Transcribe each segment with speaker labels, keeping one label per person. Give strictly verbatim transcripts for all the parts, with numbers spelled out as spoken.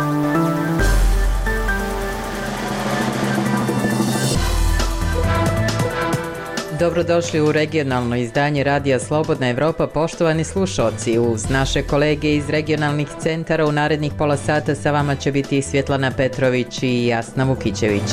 Speaker 1: Dobrodošli u regionalno izdanje Radija Slobodna Evropa, poštovani slušalci. Uz naše kolege iz regionalnih centara u narednih pola sata sa vama će biti Svjetlana Petrović i Jasna Vukićević.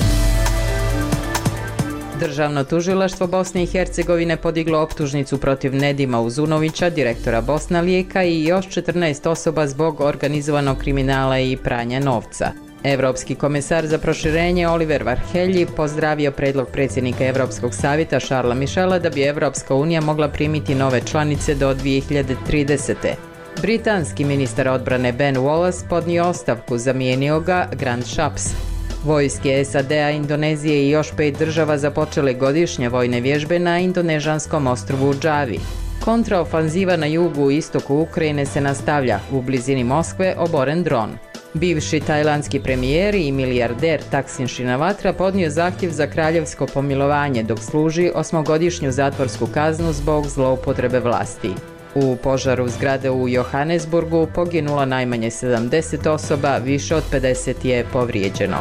Speaker 1: Državno tužilaštvo Bosne i Hercegovine podiglo optužnicu protiv Nedima Uzunovića, direktora Bosna Lijeka, i još četrnaest osoba zbog organizovanog kriminala i pranja novca. Evropski komesar za proširenje Oliver Varhelyi pozdravio predlog predsjednika Europskog savjeta Charlesa Michela da bi Evropska unija mogla primiti nove članice do dvije hiljade tridesete. Britanski ministar odbrane Ben Wallace podnio ostavku, zamijenio ga Grant Shapps. Vojske S A D-a, Indonezije i još pet država započele godišnje vojne vježbe na indonežanskom ostrvu Džavi. Kontraofanziva na jugu i istoku Ukrajine se nastavlja, u blizini Moskve oboren dron. Bivši tajlandski premijer i milijarder Thaksin Shinawatra podnio zahtjev za kraljevsko pomilovanje dok služi osmogodišnju zatvorsku kaznu zbog zloupotrebe vlasti. U požaru zgrade u Johannesburgu poginulo najmanje sedamdeset osoba, više od pedeset je povrijeđeno.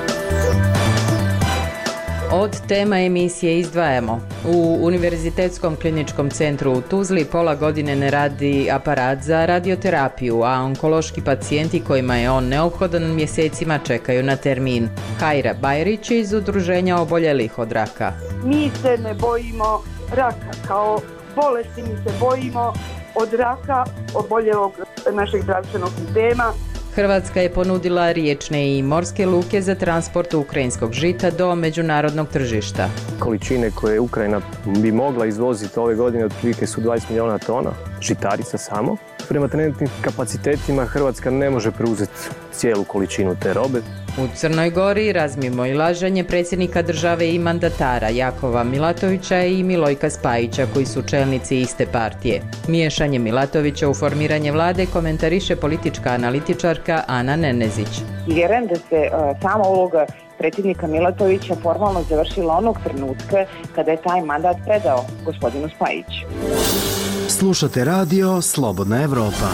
Speaker 1: Od tema emisije izdvajamo. U Univerzitetskom kliničkom centru u Tuzli pola godine ne radi aparat za radioterapiju, a onkološki pacijenti kojima je on neophodan mjesecima čekaju na termin. Hajra Bajrić iz Udruženja oboljelih od raka.
Speaker 2: Mi se ne bojimo raka kao bolesti, mi se bojimo od raka oboljelog našeg zdravstvenog sistema.
Speaker 1: Hrvatska je ponudila riječne i morske luke za transport ukrajinskog žita do međunarodnog tržišta.
Speaker 3: Količine koje Ukrajina bi mogla izvoziti ove godine otprilike su dvadeset milijuna tona žitarica samo. Prema trenutnim kapacitetima Hrvatska ne može preuzeti cijelu količinu te robe.
Speaker 1: U Crnoj Gori razmimoilaženje predsjednika države i mandatara Jakova Milatovića i Milojka Spajića, koji su čelnici iste partije. Miješanje Milatovića u formiranje vlade komentariše politička analitičarka Ana Nenezić.
Speaker 4: Vjerujem da se uh, sama uloga predsjednika Milatovića formalno završila onog trenutka kada je taj mandat predao gospodinu Spajiću.
Speaker 5: Slušate radio Slobodna Evropa.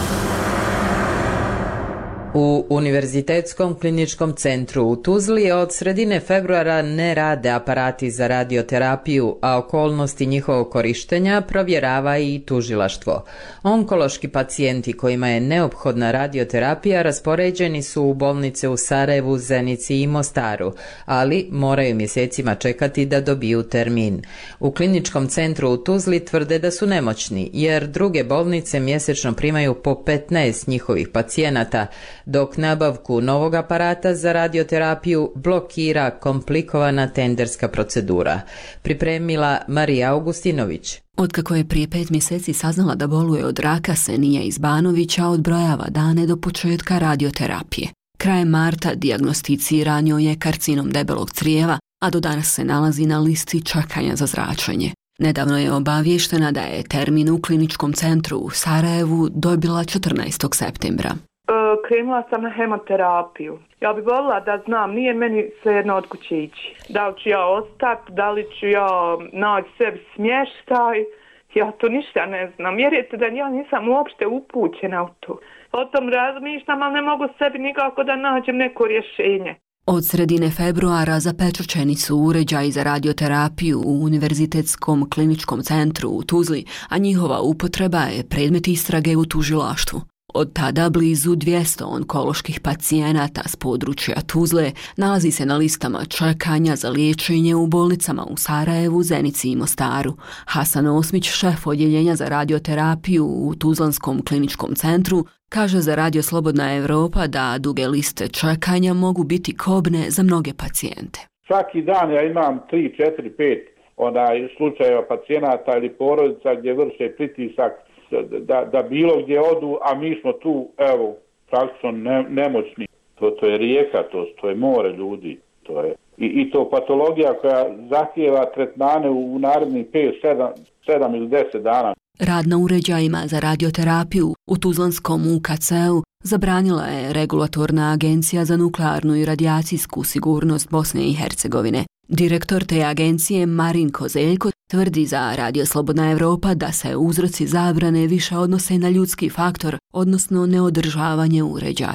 Speaker 1: U Univerzitetskom kliničkom centru u Tuzli od sredine februara ne rade aparati za radioterapiju, a okolnosti njihovog korištenja provjerava i tužilaštvo. Onkološki pacijenti kojima je neophodna radioterapija raspoređeni su u bolnice u Sarajevu, Zenici i Mostaru, ali moraju mjesecima čekati da dobiju termin. U kliničkom centru u Tuzli tvrde da su nemoćni, jer druge bolnice mjesečno primaju po petnaest njihovih pacijenata, dok nabavku novog aparata za radioterapiju blokira komplikovana tenderska procedura. Pripremila Marija Augustinović.
Speaker 6: Otkako je prije pet mjeseci saznala da boluje od raka, Senija iz Banovića odbrojava dane do početka radioterapije. Krajem marta dijagnosticiran joj je karcinom debelog crijeva, a do danas se nalazi na listi čekanja za zračenje. Nedavno je obavještena da je termin u kliničkom centru u Sarajevu dobila četrnaestog septembra.
Speaker 2: Krenula sam na hemoterapiju. Ja bih volila da znam, nije meni svejedno od kuće ići. Da li ću ja ostati, da li ću ja naći sebi smještaj, ja to ništa ne znam. Vjerujete da ja nisam uopšte upućena u to. O tom razmišljam, ali ne mogu sebi nikako da nađem neko rješenje.
Speaker 6: Od sredine februara zapečaćeni su uređaji za radioterapiju u Univerzitetskom kliničkom centru u Tuzli, a njihova upotreba je predmet istrage u tužilaštvu. Od tada blizu dvjesto onkoloških pacijenata s područja Tuzle nalazi se na listama čekanja za liječenje u bolnicama u Sarajevu, Zenici i Mostaru. Hasan Osmić, šef odjeljenja za radioterapiju u Tuzlanskom kliničkom centru, kaže za Radio Slobodna Evropa da duge liste čekanja mogu biti kobne za mnoge pacijente.
Speaker 7: Svaki dan ja imam tri, četiri, pet onaj slučajeva pacijenata ili porodica gdje vrše pritisak Da, da bilo gdje odu, a mi smo tu, evo, praktično ne, nemoćni. To, to je rijeka, to, to je more ljudi. To je. I, I to patologija koja zahtijeva tretmane u, u narednih pet, sedam ili deset dana.
Speaker 6: Rad na uređajima za radioterapiju u Tuzlanskom U K C-u zabranila je Regulatorna agencija za nuklearnu i radijacijsku sigurnost Bosne i Hercegovine. Direktor te agencije Marin Kozeljko tvrdi za Radio Slobodna Evropa da se uzroci zabrane više odnose na ljudski faktor, odnosno neodržavanje uređaja.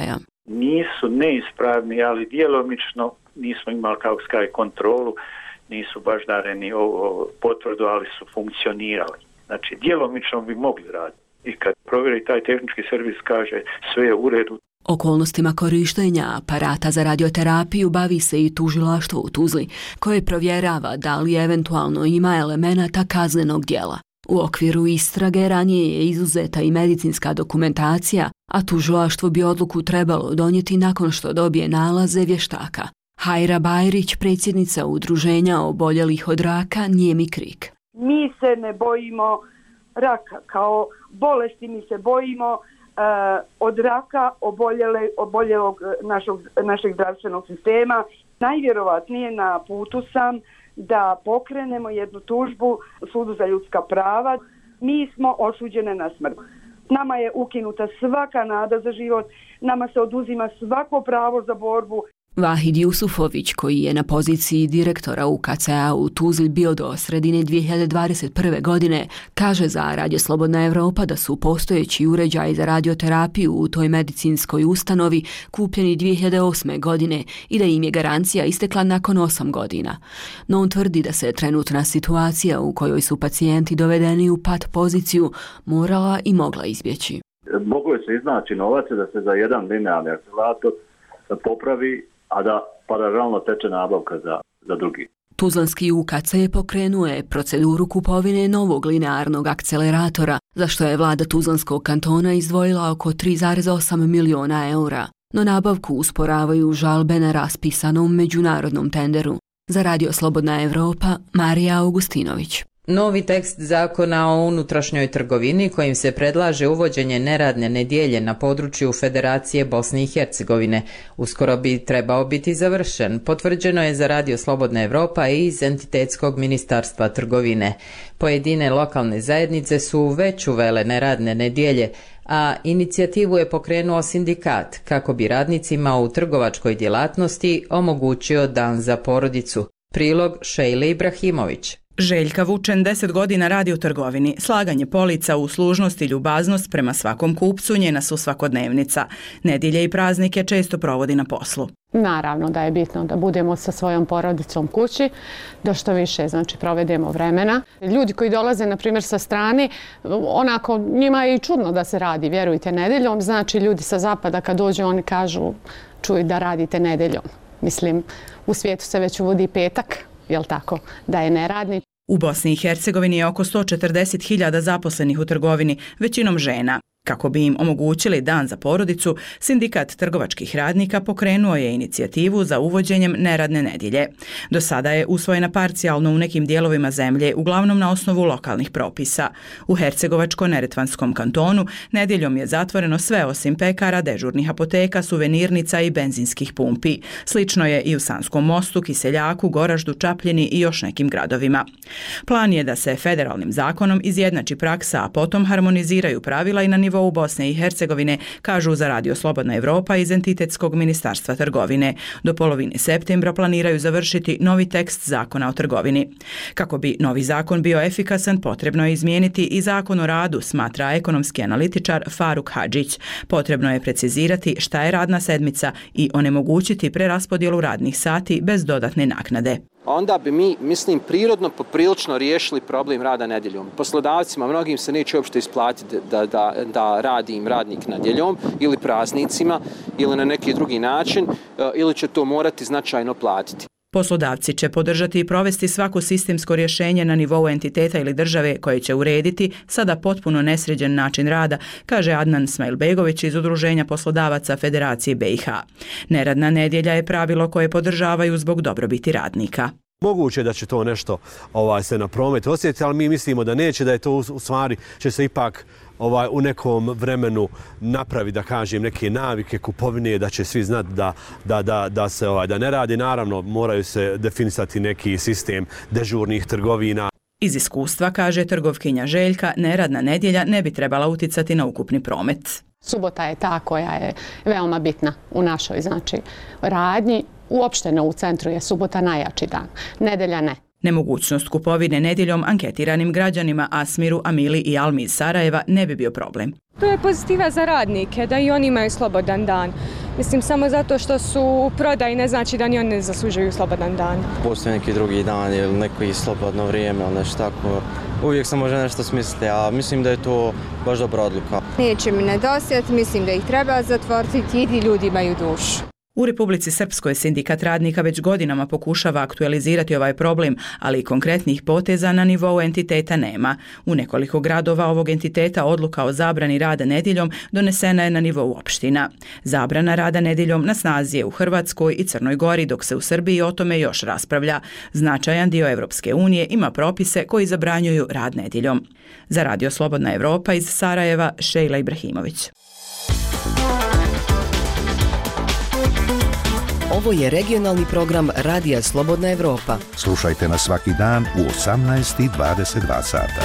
Speaker 8: nisu neispravni, ali djelomično nismo imali kao skaj kontrolu, nisu baždareni ovo potvrdu, ali su funkcionirali. Znači, djelomično bi mogli raditi. I kad provjeri taj tehnički servis kaže sve je u redu.
Speaker 6: Okolnostima korištenja aparata za radioterapiju bavi se i tužilaštvo u Tuzli, koje provjerava da li eventualno ima elemenata kaznenog djela. U okviru istrage ranije je izuzeta i medicinska dokumentacija, a tužilaštvo bi odluku trebalo donijeti nakon što dobije nalaze vještaka. Hajra Bajrić, predsjednica udruženja oboljelih od raka Nijemi krik.
Speaker 9: Mi se ne bojimo raka kao bolesti, mi se bojimo uh, od raka oboljele, oboljelog našeg, našeg zdravstvenog sistema. Najvjerovatnije na putu sam da pokrenemo jednu tužbu Sudu za ljudska prava. Mi smo osuđene na smrt. Nama je ukinuta svaka nada za život, nama se oduzima svako pravo za borbu.
Speaker 6: Vahid Jusufović, koji je na poziciji direktora U K C A u Tuzli bio do sredine dvije hiljade dvadeset prve. godine, kaže za Radio Slobodna Evropa da su postojeći uređaji za radioterapiju u toj medicinskoj ustanovi kupljeni dvije hiljade osme. godine i da im je garancija istekla nakon osam godina. No on tvrdi da se trenutna situacija u kojoj su pacijenti dovedeni u pat poziciju morala i mogla izbjeći.
Speaker 10: Moglo je se iznaći novac da se za jedan linearni akcelerator popravi, a da paralelno teče nabavka za, za drugi.
Speaker 6: Tuzlanski U K C pokrenuo je proceduru kupovine novog linearnog akceleratora, za što je vlada Tuzlanskog kantona izdvojila oko tri zarez osam miliona eura. No nabavku usporavaju žalbe na raspisanom međunarodnom tenderu. Za Radio Slobodna Evropa, Marija Augustinović.
Speaker 1: Novi tekst zakona o unutrašnjoj trgovini kojim se predlaže uvođenje neradne nedjelje na području Federacije Bosne i Hercegovine uskoro bi trebao biti završen, potvrđeno je za Radio Slobodna Evropa i iz Entitetskog ministarstva trgovine. Pojedine lokalne zajednice su već uvele neradne nedjelje, a inicijativu je pokrenuo sindikat kako bi radnicima u trgovačkoj djelatnosti omogućio dan za porodicu. Prilog Šejle Ibrahimović.
Speaker 11: Željka Vučen deset godina radi u trgovini. Slaganje polica, uslužnost i ljubaznost prema svakom kupcu njena su svakodnevnica. Nedjelje i praznike često provodi na poslu.
Speaker 12: Naravno da je bitno da budemo sa svojom porodicom kući, da što više znači provedemo vremena. Ljudi koji dolaze na primjer sa strane, onako njima je i čudno da se radi, vjerujte, nedjeljom. Znači ljudi sa zapada kad dođu oni kažu čuj da radite nedjeljom. Mislim, u svijetu se već uvodi petak, jel tako, da je neradni.
Speaker 11: U Bosni i Hercegovini je oko sto četrdeset hiljada zaposlenih u trgovini, većinom žena. Kako bi im omogućili dan za porodicu, sindikat trgovačkih radnika pokrenuo je inicijativu za uvođenjem neradne nedjelje. Do sada je usvojena parcijalno u nekim dijelovima zemlje, uglavnom na osnovu lokalnih propisa. U Hercegovačko-Neretvanskom kantonu nedjeljom je zatvoreno sve osim pekara, dežurnih apoteka, suvenirnica i benzinskih pumpi. Slično je i u Sanskom Mostu, Kiseljaku, Goraždu, Čapljini i još nekim gradovima. Plan je da se federalnim zakonom izjednači praksa, a potom harmoniziraju pravila i na nivou u Bosne i Hercegovine, kažu za Radio Slobodna Evropa iz Entitetskog ministarstva trgovine. Do polovine septembra planiraju završiti novi tekst zakona o trgovini. Kako bi novi zakon bio efikasan, potrebno je izmijeniti i zakon o radu, smatra ekonomski analitičar Faruk Hadžić. Potrebno je precizirati šta je radna sedmica i onemogućiti preraspodjelu radnih sati bez dodatne naknade.
Speaker 13: Onda bi mi, mislim, prirodno poprilično riješili problem rada nedjeljom. Poslodavcima mnogim se neće uopšte isplatiti da, da, da radi im radnik nedjeljom ili praznicima ili na neki drugi način ili će to morati značajno platiti.
Speaker 11: Poslodavci će podržati i provesti svako sistemsko rješenje na nivou entiteta ili države koje će urediti sada potpuno nesređen način rada, kaže Adnan Smajlbegović iz Udruženja poslodavaca Federacije B i H. Neradna nedjelja je pravilo koje podržavaju zbog dobrobiti radnika.
Speaker 14: Moguće da će to nešto ovaj, se na promet osjetiti, ali mi mislimo da neće, da je to u stvari će se ipak ovaj, u nekom vremenu napravi, da kažem, neke navike kupovine, da će svi znati da, da, da, da se ovaj, da ne radi. Naravno, moraju se definisati neki sistem dežurnih trgovina.
Speaker 11: Iz iskustva, kaže trgovkinja Željka, neradna nedjelja ne bi trebala uticati na ukupni promet.
Speaker 12: Subota je ta koja je veoma bitna u našoj znači, radnji. Uopšteno u centru je subota najjači dan, nedelja ne.
Speaker 11: Nemogućnost kupovine nedjeljom anketiranim građanima Asmiru, Amili i Almi iz Sarajeva ne bi bio problem.
Speaker 15: To je pozitiva za radnike, da i oni imaju slobodan dan. Mislim, samo zato što su u prodaji ne znači da ni oni ne zaslužuju slobodan dan.
Speaker 16: Postoji neki drugi dan ili neko i slobodno vrijeme ili nešto tako. Uvijek se može nešto smisliti, a mislim da je to baš dobra odluka.
Speaker 17: Neće mi nedostajati, mislim da ih treba zatvoriti i ljudi imaju dušu.
Speaker 11: U Republici Srpskoj sindikat radnika već godinama pokušava aktualizirati ovaj problem, ali konkretnih poteza na nivou entiteta nema. U nekoliko gradova ovog entiteta odluka o zabrani rada nedjeljom donesena je na nivou opština. Zabrana rada nedjeljom na snazi je u Hrvatskoj i Crnoj Gori, dok se u Srbiji o tome još raspravlja. Značajan dio Evropske unije ima propise koji zabranjuju rad nedjeljom. Za Radio Slobodna Evropa iz Sarajeva, Šejla Ibrahimović.
Speaker 18: Ovo je regionalni program Radija Slobodna Evropa.
Speaker 19: Slušajte nas svaki dan u osamnaest i dvadeset dva sata.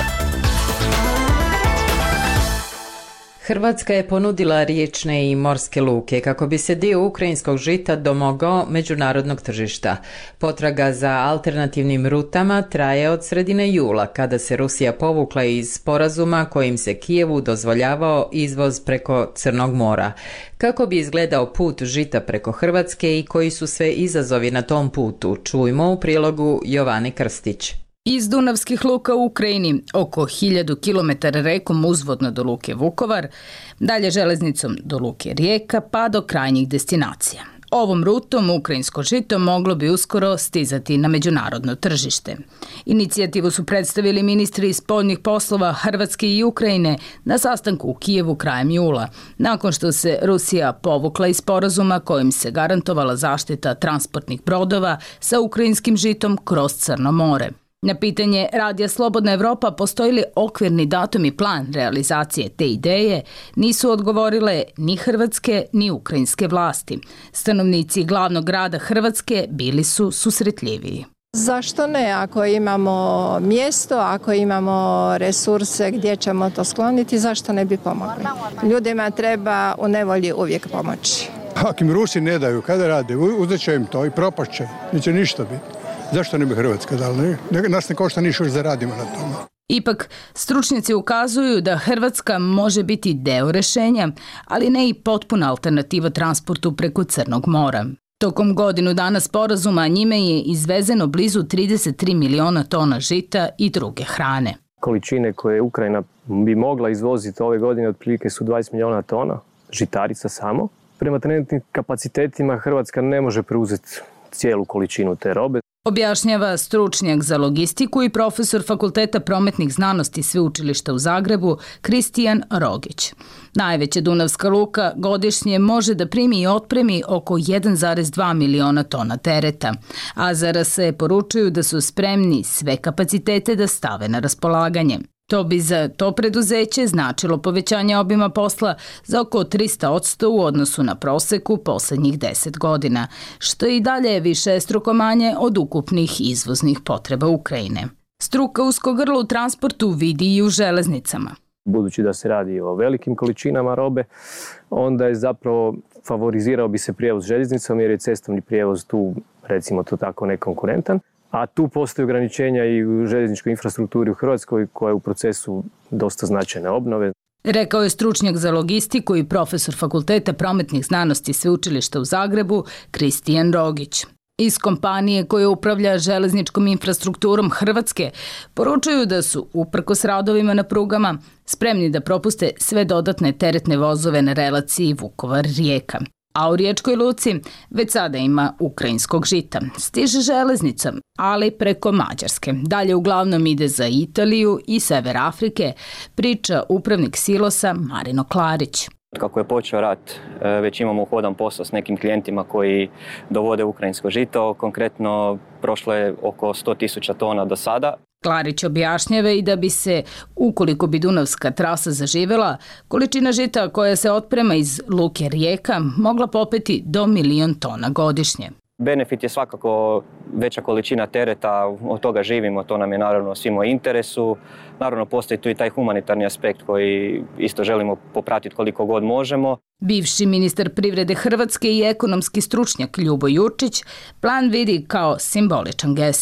Speaker 1: Hrvatska je ponudila riječne i morske luke kako bi se dio ukrajinskog žita domogao međunarodnog tržišta. Potraga za alternativnim rutama traje od sredine jula, kada se Rusija povukla iz sporazuma kojim se Kijevu dozvoljavao izvoz preko Crnog mora. Kako bi izgledao put žita preko Hrvatske i koji su sve izazovi na tom putu, čujmo u prilogu Jovane Krstić.
Speaker 20: Iz Dunavskih luka u Ukrajini, oko hiljadu kilometara rekom uzvodno do luke Vukovar, dalje železnicom do luke Rijeka pa do krajnjih destinacija. Ovom rutom ukrajinsko žito moglo bi uskoro stizati na međunarodno tržište. Inicijativu su predstavili ministri spoljnih poslova Hrvatske i Ukrajine na sastanku u Kijevu krajem jula, nakon što se Rusija povukla iz sporazuma kojim se garantovala zaštita transportnih brodova sa ukrajinskim žitom kroz Crno more. Na pitanje Radija Slobodna Evropa postoji li okvirni datum i plan realizacije te ideje, nisu odgovorile ni hrvatske ni ukrajinske vlasti. Stanovnici glavnog grada Hrvatske bili su susretljiviji.
Speaker 21: Zašto ne? Ako imamo mjesto, ako imamo resurse gdje ćemo to skloniti, zašto ne bi pomogli? Ljudima treba u nevolji uvijek pomoći.
Speaker 22: Ako im Rusi ne daju, kada rade, uzet će im to i propašće, neće ništa biti. Zašto ne bi Hrvatska dala? Ne? Nas ne košta ništa, zaradimo na tome.
Speaker 20: Ipak, stručnjaci ukazuju da Hrvatska može biti deo rešenja, ali ne i potpuna alternativa transportu preko Crnog mora. Tokom godinu dana sporazuma njime je izvezeno blizu trideset tri miliona tona žita i druge hrane.
Speaker 3: Količine koje Ukrajina bi mogla izvoziti ove godine otprilike su dvadeset miliona tona žitarica samo. Prema trenutnim kapacitetima Hrvatska ne može preuzeti cijelu količinu te robe.
Speaker 20: Objašnjava stručnjak za logistiku i profesor Fakulteta prometnih znanosti Sveučilišta u Zagrebu Kristijan Rogić. Najveća dunavska luka godišnje može da primi i otpremi oko jedan zarez dva miliona tona tereta, a Z R S poručuju da su spremni sve kapacitete da stave na raspolaganje. To bi za to preduzeće značilo povećanje obima posla za oko tristo posto u odnosu na proseku poslednjih deset godina, što i dalje je višestruko manje od ukupnih izvoznih potreba Ukrajine. Struka usko grlo u transportu vidi i u železnicama.
Speaker 3: Budući da se radi o velikim količinama robe, onda je zapravo favorizirao bi se prijevoz željeznicom jer je cestovni prijevoz tu, recimo to tako, nekonkurentan. A tu postoje ograničenja i u željezničkoj infrastrukturi u Hrvatskoj koja je u procesu dosta značajne obnove.
Speaker 20: Rekao je stručnjak za logistiku i profesor Fakulteta prometnih znanosti Sveučilišta u Zagrebu Kristijan Rogić. Iz kompanije koja upravlja železničkom infrastrukturom Hrvatske poručuju da su, uprkos radovima na prugama, spremni da propuste sve dodatne teretne vozove na relaciji Vukovar-Rijeka. A u Riječkoj luci već sada ima ukrajinskog žita. Stiže železnicom, ali preko Mađarske. Dalje uglavnom ide za Italiju i Sever Afrike, priča upravnik silosa Marino Klarić.
Speaker 23: Kako je počeo rat, već imamo uhodan posao s nekim klijentima koji dovode ukrajinsko žito. Konkretno, prošlo je oko sto tisuća tona do sada.
Speaker 20: Klarić objašnjava i da bi se, ukoliko bi dunavska trasa zaživela, količina žita koja se otprema iz luke Rijeka mogla popeti do milion tona godišnje.
Speaker 23: Benefit je svakako veća količina tereta, od toga živimo, to nam je naravno svima u interesu. Naravno postoji tu i taj humanitarni aspekt koji isto želimo popratiti koliko god možemo.
Speaker 20: Bivši ministar privrede Hrvatske i ekonomski stručnjak Ljubo Jurčić plan vidi kao simboličan gest.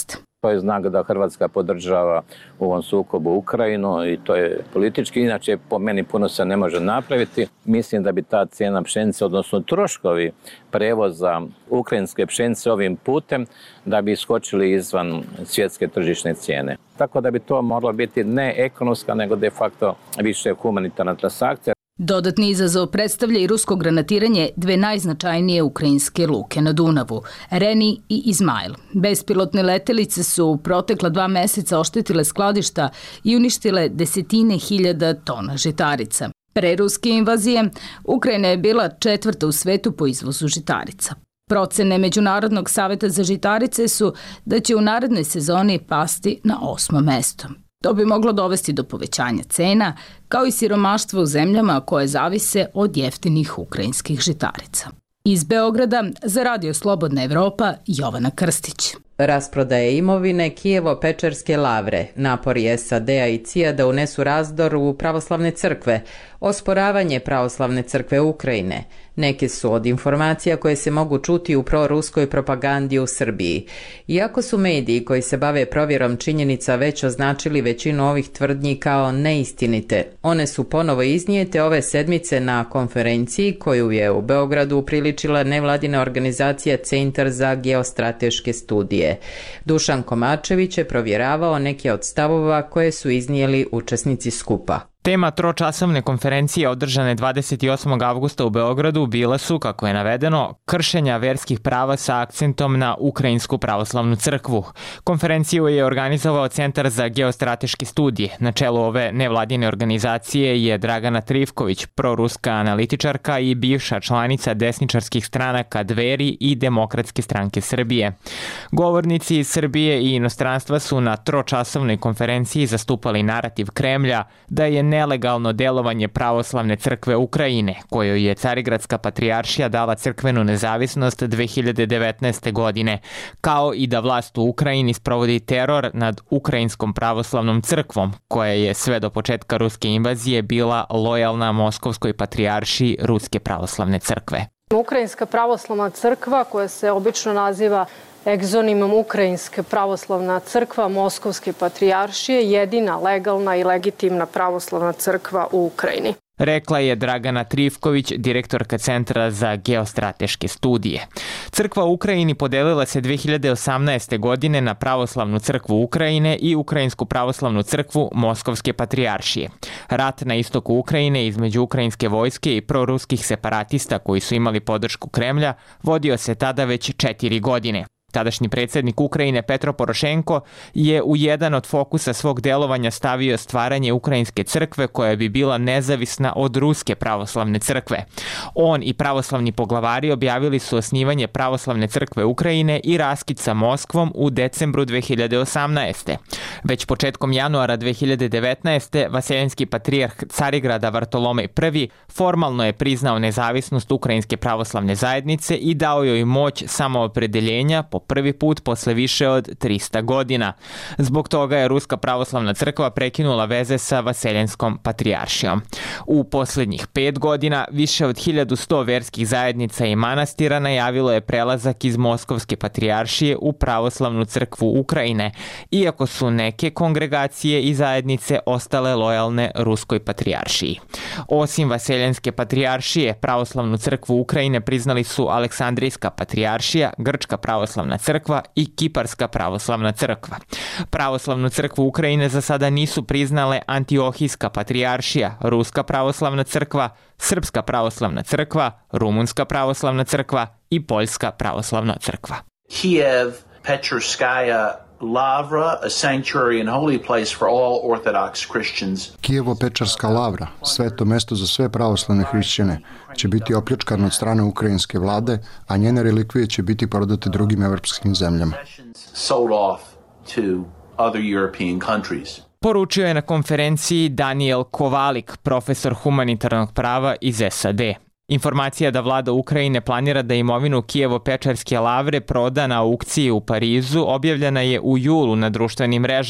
Speaker 2: To je znak da Hrvatska podržava u ovom sukobu Ukrajinu i to je politički. Inače, po meni puno se ne može napraviti. Mislim da bi ta cijena pšenice, odnosno troškovi prevoza ukrajinske pšenice ovim putem, da bi iskočili izvan svjetske tržišne cijene. Tako da bi to moralo biti ne ekonomska, nego de facto više humanitarna transakcija.
Speaker 20: Dodatni izazov predstavlja i rusko granatiranje dve najznačajnije ukrajinske luke na Dunavu, Reni i Izmail. Bespilotne letelice su u protekla dva meseca oštetile skladišta i uništile desetine hiljada tona žitarica. Pre ruske invazije, Ukrajina je bila četvrta u svetu po izvozu žitarica. Procene Međunarodnog saveta za žitarice su da će u narednoj sezoni pasti na osmo mesto. To bi moglo dovesti do povećanja cena, kao i siromaštva u zemljama koje zavise od jeftinih ukrajinskih žitarica. Iz Beograda za Radio Slobodna Evropa, Jovana Krstić.
Speaker 1: Rasprodaje imovine Kijevo-Pečerske lavre, napori S A D-a i C I A da unesu razdor u pravoslavne crkve, osporavanje pravoslavne crkve Ukrajine. Neke su od informacija koje se mogu čuti u proruskoj propagandi u Srbiji. Iako su mediji koji se bave provjerom činjenica već označili većinu ovih tvrdnji kao neistinite, one su ponovo iznijete ove sedmice na konferenciji koju je u Beogradu upriličila nevladina organizacija Centar za geostrateške studije. Dušan Komačević je provjeravao neke od stavova koje su iznijeli učesnici skupa.
Speaker 4: Tema tročasovne konferencije održane dvadeset osmog avgusta u Beogradu bile su, kako je navedeno, kršenja verskih prava sa akcentom na Ukrajinsku pravoslavnu crkvu. Konferenciju je organizovao Centar za geostrateške studije. Na čelu ove nevladine organizacije je Dragana Trivković, proruska analitičarka i bivša članica desničarskih stranaka Dveri i Demokratske stranke Srbije. Govornici iz Srbije i inostranstva su na tročasovnoj konferenciji zastupali narativ Kremlja da je nelegalno delovanje pravoslavne crkve Ukrajine, kojoj je Carigradska patrijaršija dala crkvenu nezavisnost dve hiljade devetnaeste. godine, kao i da vlast u Ukrajini sprovodi teror nad Ukrajinskom pravoslavnom crkvom, koja je sve do početka ruske invazije bila lojalna Moskovskoj patrijaršiji Ruske pravoslavne crkve.
Speaker 5: Ukrajinska pravoslavna crkva, koja se obično naziva egzonimom Ukrajinske pravoslavna crkva Moskovske patrijaršije, jedina legalna i legitimna pravoslavna crkva u Ukrajini.
Speaker 4: Rekla je Dragana Trivković, direktorka Centra za geostrateške studije. Crkva u Ukrajini podelila se dve hiljade osamnaeste. godine na Pravoslavnu crkvu Ukrajine i Ukrajinsku pravoslavnu crkvu Moskovske patrijaršije. Rat na istoku Ukrajine između ukrajinske vojske i proruskih separatista koji su imali podršku Kremlja vodio se tada već četiri godine. Tadašnji predsjednik Ukrajine Petro Porošenko je u jedan od fokusa svog delovanja stavio stvaranje Ukrajinske crkve koja bi bila nezavisna od Ruske pravoslavne crkve. On i pravoslavni poglavari objavili su osnivanje Pravoslavne crkve Ukrajine i raskid sa Moskvom u decembru dve hiljade osamnaeste. Već početkom januara dve hiljade devetnaeste. Vaseljenski patrijarh Carigrada Vartolomej I. formalno je priznao nezavisnost Ukrajinske pravoslavne zajednice i dao joj moć samoopredeljenja po prvi put posle više od trista godina. Zbog toga je Ruska pravoslavna crkva prekinula veze sa Vaseljenskom patrijaršijom. U posljednjih pet godina više od hiljadu sto verskih zajednica i manastira najavilo je prelazak iz Moskovske patrijaršije u Pravoslavnu crkvu Ukrajine, iako su neke kongregacije i zajednice ostale lojalne Ruskoj patrijaršiji. Osim Vaseljenske patrijaršije, Pravoslavnu crkvu Ukrajine priznali su Aleksandrijska patrijaršija, Grčka pravoslavna crkva i Kiparska pravoslavna crkva. Pravoslavnu crkvu Ukrajine za sada nisu priznale Antiohijska patrijaršija, Ruska pravoslavna crkva, Srpska pravoslavna crkva, Rumunska pravoslavna crkva i Poljska pravoslavna crkva.
Speaker 24: Kiev Pečerskaja Lavra, a sanctuary and holy place for all Orthodox Christians.
Speaker 25: Kijevo-Pečarska lavra, sveto mesto za sve pravoslavne hrišćane, će biti opljačkano od strane ukrajinske vlade, a njene relikvije će biti prodate drugim evropskim zemljama.
Speaker 24: Sold off to other European countries.
Speaker 4: Poručio je na konferenciji Daniel Kovalik, profesor humanitarnog prava iz S A D. Informacija da vlada Ukrajine planira da imovinu Kijevo-Pečarske lavre proda na aukciji u Parizu objavljena je u julu na društvenim mrežama.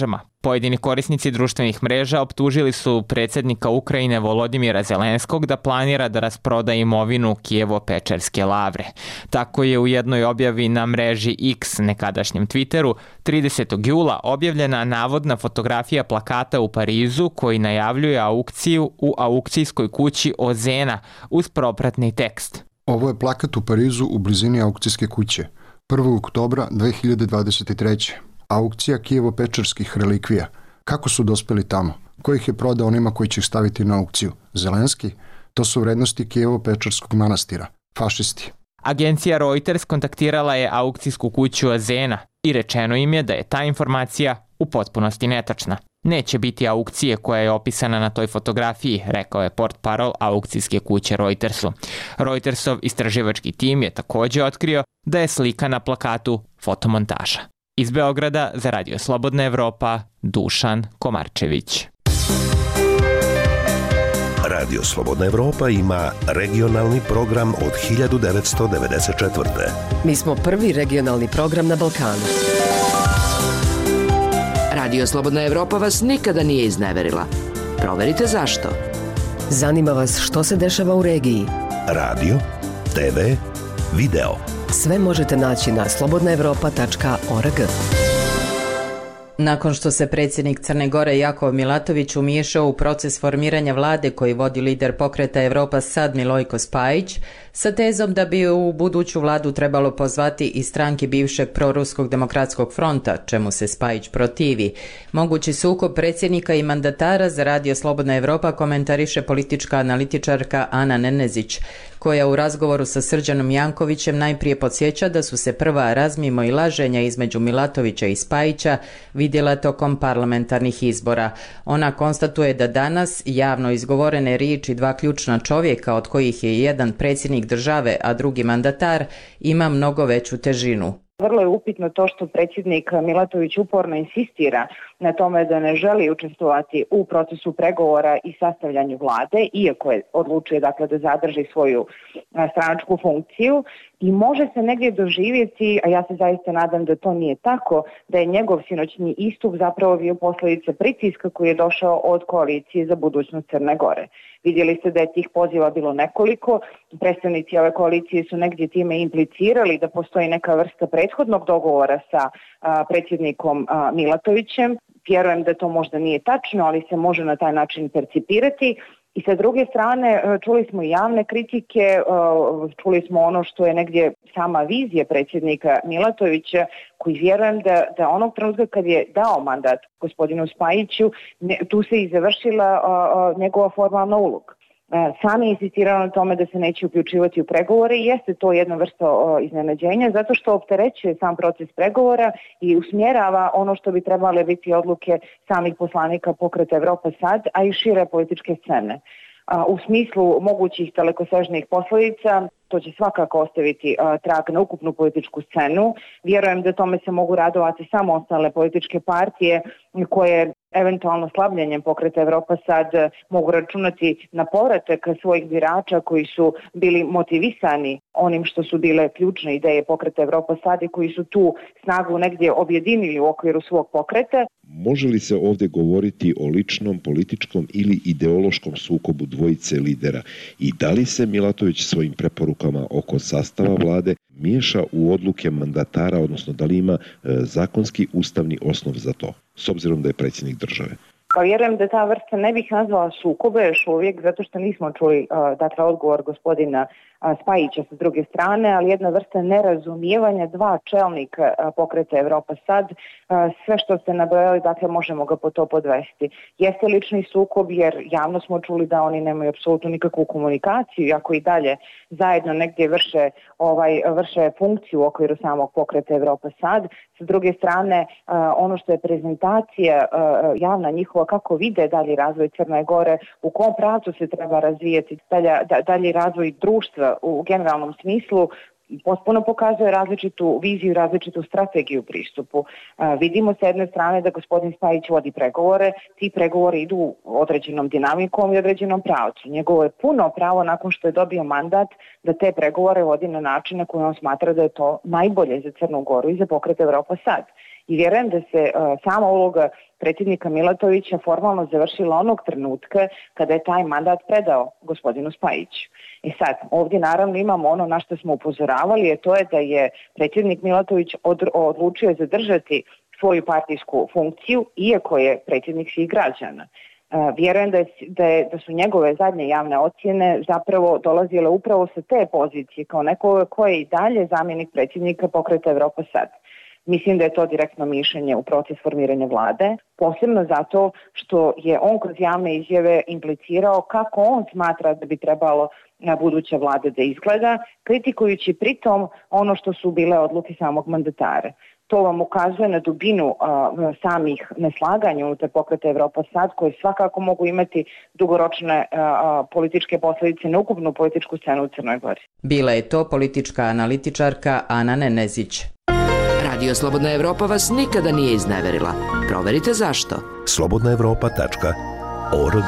Speaker 4: Pojedini korisnici društvenih mreža optužili su predsjednika Ukrajine Volodimira Zelenskog da planira da rasproda imovinu Kijevo-Pečerske lavre. Tako je u jednoj objavi na mreži X, nekadašnjem Twitteru, tridesetog jula objavljena navodna fotografija plakata u Parizu koji najavljuje aukciju u aukcijskoj kući Ozena uz propratni tekst.
Speaker 25: Ovo je plakat u Parizu u blizini aukcijske kuće. prvog oktobra dve hiljade dvadeset treće. Aukcija Kijevo-Pečerskih relikvija. Kako su dospeli tamo? Ko ih je prodao onima koji će ih staviti na aukciju? Zelenski? To su vrednosti Kijevo-Pečerskog manastira. Fašisti.
Speaker 4: Agencija Reuters kontaktirala je aukcijsku kuću Ozena i rečeno im je da je ta informacija u potpunosti netačna. Neće biti aukcije koja je opisana na toj fotografiji, rekao je portparol aukcijske kuće Reutersu. Reutersov istraživački tim je također otkrio da je slika na plakatu fotomontaža. Iz Beograda za Radio Slobodna Evropa, Dušan Komarčević.
Speaker 19: Radio Slobodna Evropa ima regionalni program od hiljadu devetsto devedeset četvrte.
Speaker 18: Mi smo prvi regionalni program na Balkanu.
Speaker 6: Radio Slobodna Evropa vas nikada nije izneverila. Proverite zašto.
Speaker 18: Zanima vas što se dešava u regiji.
Speaker 19: Radio, te ve, video.
Speaker 18: Sve možete naći na slobodna evropa tačka org.
Speaker 1: Nakon što se predsjednik Crne Gore Jakov Milatović umiješao u proces formiranja vlade koji vodi lider pokreta Evropa Sad Milojko Spajić, sa tezom da bi u buduću vladu trebalo pozvati i stranke bivšeg proruskog demokratskog fronta, čemu se Spajić protivi. Mogući sukob predsjednika i mandatara za Radio Slobodna Evropa komentariše politička analitičarka Ana Nenezić, koja u razgovoru sa Srđanom Jankovićem najprije podsjeća da su se prva razmimo i laženja između Milatovića i Spajića vidjela tokom parlamentarnih izbora. Ona konstatuje da danas javno izgovorene riječi dva ključna čovjeka, od kojih je jedan predsjednik države, a drugi mandatar, ima mnogo veću težinu.
Speaker 7: Vrlo je upitno to što predsjednik Milatović uporno insistira na tome da ne želi učestvovati u procesu pregovora i sastavljanju vlade, iako je odlučio dakle, da zadrži svoju stranačku funkciju, i može se negdje doživjeti, a ja se zaista nadam da to nije tako, da je njegov sinoćni istup zapravo bio posljedica pritiska koji je došao od koalicije za budućnost Crne Gore. Vidjeli ste da je tih poziva bilo nekoliko, predstavnici ove koalicije su negdje time implicirali da postoji neka vrsta prethodnog dogovora sa a, predsjednikom a, Milatovićem. Vjerujem da to možda nije tačno, ali se može na taj način percipirati. I sa druge strane čuli smo i javne kritike, čuli smo ono što je negdje sama vizija predsjednika Milatovića, koji vjerujem da, da onog trenutka kad je dao mandat gospodinu Spajiću, ne, tu se i završila uh, njegova formalna uloga. Sam je insistirao na tome da se neće uključivati u pregovore i jeste to jedna vrsta iznenađenja zato što opterećuje sam proces pregovora i usmjerava ono što bi trebale biti odluke samih poslanika pokreta Evropa Sad, a i šire političke scene. U smislu mogućih dalekosežnih posljedica, to će svakako ostaviti trag na ukupnu političku scenu. Vjerujem da tome se mogu radovati samo ostale političke partije koje eventualno slabljenjem pokreta Evropa Sad mogu računati na povratak svojih birača koji su bili motivisani onim što su bile ključne ideje pokreta Evropa Sad i koji su tu snagu negdje objedinili u okviru svog pokreta.
Speaker 8: Može li se ovdje govoriti o ličnom, političkom ili ideološkom sukobu dvojice lidera i da li se Milatović svojim preporukama oko sastava vlade miješa u odluke mandatara, odnosno da li ima e, zakonski ustavni osnov za to, s obzirom da je predsjednik države?
Speaker 7: Pa vjerujem da ta vrsta ne bih nazvala sukobe još uvijek, zato što nismo čuli uh, dakle, odgovor gospodina uh, Spajića sa druge strane, ali jedna vrsta nerazumijevanja dva čelnika uh, pokreta Evropa Sad. Uh, sve što ste nabrojali, dakle, možemo ga po to podvesti. Jeste lični sukob jer javno smo čuli da oni nemaju apsolutno nikakvu komunikaciju, iako i dalje zajedno negdje vrše, ovaj, vrše funkciju u okviru samog pokreta Evropa Sad. Sa druge strane, uh, ono što je prezentacija uh, javna njihova, kako vide dalji razvoj Crne Gore, u kom pravcu se treba razvijati dalje, dalji razvoj društva u generalnom smislu, potpuno pokazuje različitu viziju, različitu strategiju u pristupu. A, vidimo s jedne strane da gospodin Spajić vodi pregovore, ti pregovori idu određenom dinamikom i određenom pravcu. Njegovo je puno pravo nakon što je dobio mandat da te pregovore vodi na način na koji on smatra da je to najbolje za Crnu Goru i za pokret Evropa Sad. I vjerujem da se uh, sama uloga predsjednika Milatovića formalno završila onog trenutka kada je taj mandat predao gospodinu Spajiću. I sad, ovdje naravno imamo ono na što smo upozoravali, je to je da je predsjednik Milatović od, odlučio zadržati svoju partijsku funkciju, iako je predsjednik svih građana. Uh, vjerujem da, je, da, je, da su njegove zadnje javne ocjene zapravo dolazile upravo sa te pozicije, kao neko ko je i dalje zamjenik predsjednika Pokreta Evropa sad. Mislim da je to direktno mišljenje u proces formiranja vlade, posebno zato što je on kroz javne izjave implicirao kako on smatra da bi trebalo na buduća vlada da izgleda, kritikujući pritom ono što su bile odluke samog mandatara. To vam ukazuje na dubinu uh, samih neslaganja unutar Pokreta Evropa sad, koje svakako mogu imati dugoročne uh, političke posljedice na ukupnu političku scenu u Crnoj Gori.
Speaker 1: Bila je to politička analitičarka Ana Nenezić.
Speaker 6: Radio Slobodna Evropa vas nikada nije izneverila. Proverite zašto.
Speaker 19: slobodna evropa tačka org.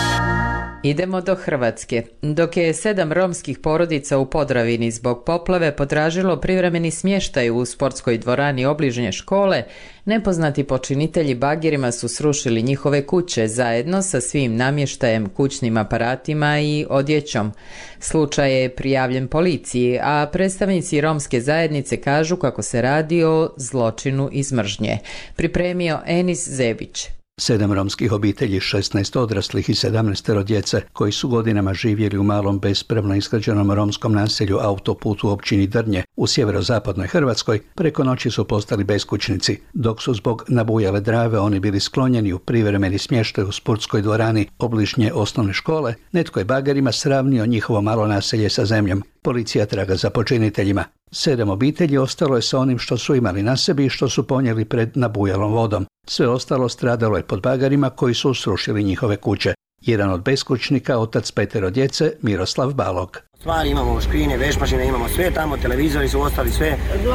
Speaker 1: Idemo do Hrvatske. Dok je sedam romskih porodica u Podravini zbog poplave potražilo privremeni smještaj u sportskoj dvorani obližnje škole, nepoznati počinitelji bagirima su srušili njihove kuće zajedno sa svim namještajem, kućnim aparatima i odjećom. Slučaj je prijavljen policiji, a predstavnici romske zajednice kažu kako se radi o zločinu iz mržnje. Pripremio Enis Zebić.
Speaker 9: Sedam romskih obitelji, šesnaest odraslih i sedamnaest djece koji su godinama živjeli u malom bespravno izgrađenom romskom naselju Autoput u općini Drnje u sjeverozapadnoj Hrvatskoj preko noći su postali beskućnici, dok su zbog nabujale Drave oni bili sklonjeni u privremeni smještaj u sportskoj dvorani obližnje osnovne škole. Netko je bagerima sravnio njihovo malo naselje sa zemljom. Policija traga za počiniteljima. Sedam obitelji ostalo je sa onim što su imali na sebi i što su ponijeli pred nabujalom vodom. Sve ostalo stradalo je pod bagarima koji su srušili njihove kuće. Jedan od beskućnika, otac petero djece, Miroslav Balog.
Speaker 10: Stvari imamo, škrine, vešmašine, imamo sve tamo, televizori su ostali, sve,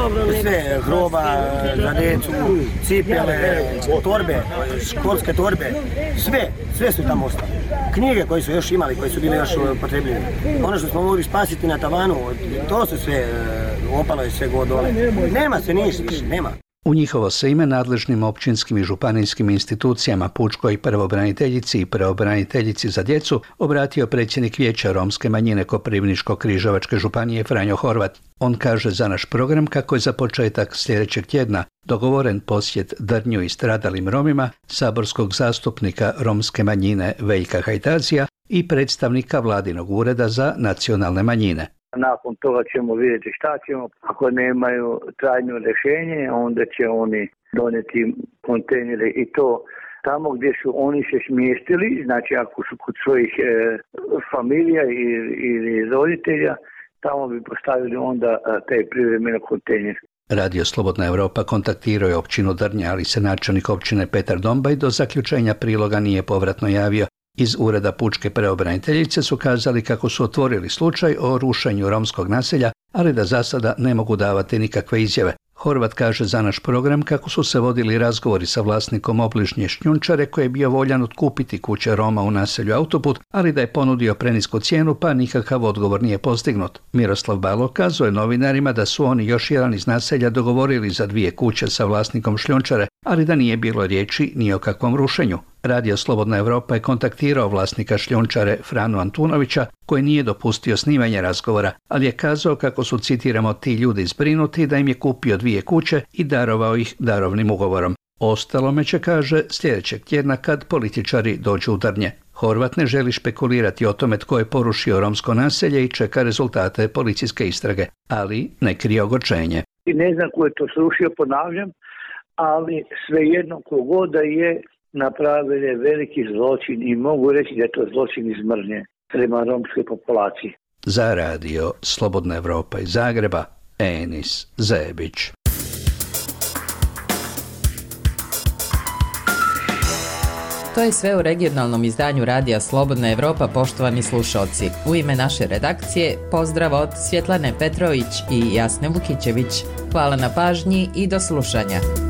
Speaker 10: sve hroba za djecu, cipele, torbe, školske torbe, sve, sve su tamo ostali. Knjige koje su još imali, koje su bile još potrebljene. Ono što smo mogli spasiti na tavanu, to su sve, opalo je sve god dole. Nema se ništa više, nema.
Speaker 9: U njihovo se ime nadležnim općinskim i županijskim institucijama, pučkoj pravobraniteljici i pravobraniteljici za djecu, obratio predsjednik Vijeća romske manjine Koprivničko-križevačke županije Franjo Horvat. On kaže za naš program kako je za početak sljedećeg tjedna dogovoren posjet Drnju i stradalim Romima, saborskog zastupnika romske manjine Veljka Hajtazija i predstavnika vladinog ureda za nacionalne manjine.
Speaker 12: Nakon toga ćemo vidjeti šta ćemo. Ako nemaju trajno rješenje, onda će oni donijeti kontejnere i to tamo gdje su oni se smjestili, znači ako su kod svojih e, familija ili, ili roditelja, tamo bi postavili onda taj privremeni kontejner.
Speaker 9: Radio Slobodna Evropa kontaktirao je općinu Drnja, ali se načelnik općine Petar Dombaj do zaključenja priloga nije povratno javio. Iz ureda pučke pravobraniteljice su kazali kako su otvorili slučaj o rušenju romskog naselja, ali da za sada ne mogu davati nikakve izjave. Horvat kaže za naš program kako su se vodili razgovori sa vlasnikom obližnje šljunčare koji je bio voljan otkupiti kuće Roma u naselju Autoput, ali da je ponudio prenisku cijenu pa nikakav odgovor nije postignut. Miroslav Balog kazuje novinarima da su oni još jedan iz naselja dogovorili za dvije kuće sa vlasnikom šljunčare, ali da nije bilo riječi ni o kakvom rušenju. Radio Slobodna Evropa je kontaktirao vlasnika šljunčare Franu Antunovića koji nije dopustio snimanje razgovora, ali je kazao kako su, citiramo, ti ljudi zbrinuti da im je kupio dvije kuće i darovao ih darovnim ugovorom. Ostalome će, kaže, sljedećeg tjedna kad političari dođu u Drnje. Horvat ne želi špekulirati o tome tko je porušio romsko naselje i čeka rezultate policijske istrage, ali ne krije ogorčenje.
Speaker 12: I ne znam ko je to srušio, ponavljam, ali svejedno kogod da je napravili veliki zločin i mogu reći da je to zločin iz mržnje prema romskoj populaciji.
Speaker 9: Za radio Slobodna Evropa iz Zagreba, Enis Zebić.
Speaker 1: To je sve u regionalnom izdanju Radija Slobodna Evropa, poštovani slušalci. U ime naše redakcije pozdrav od Svjetlane Petrović i Jasne Vukićević. Hvala na pažnji i do slušanja.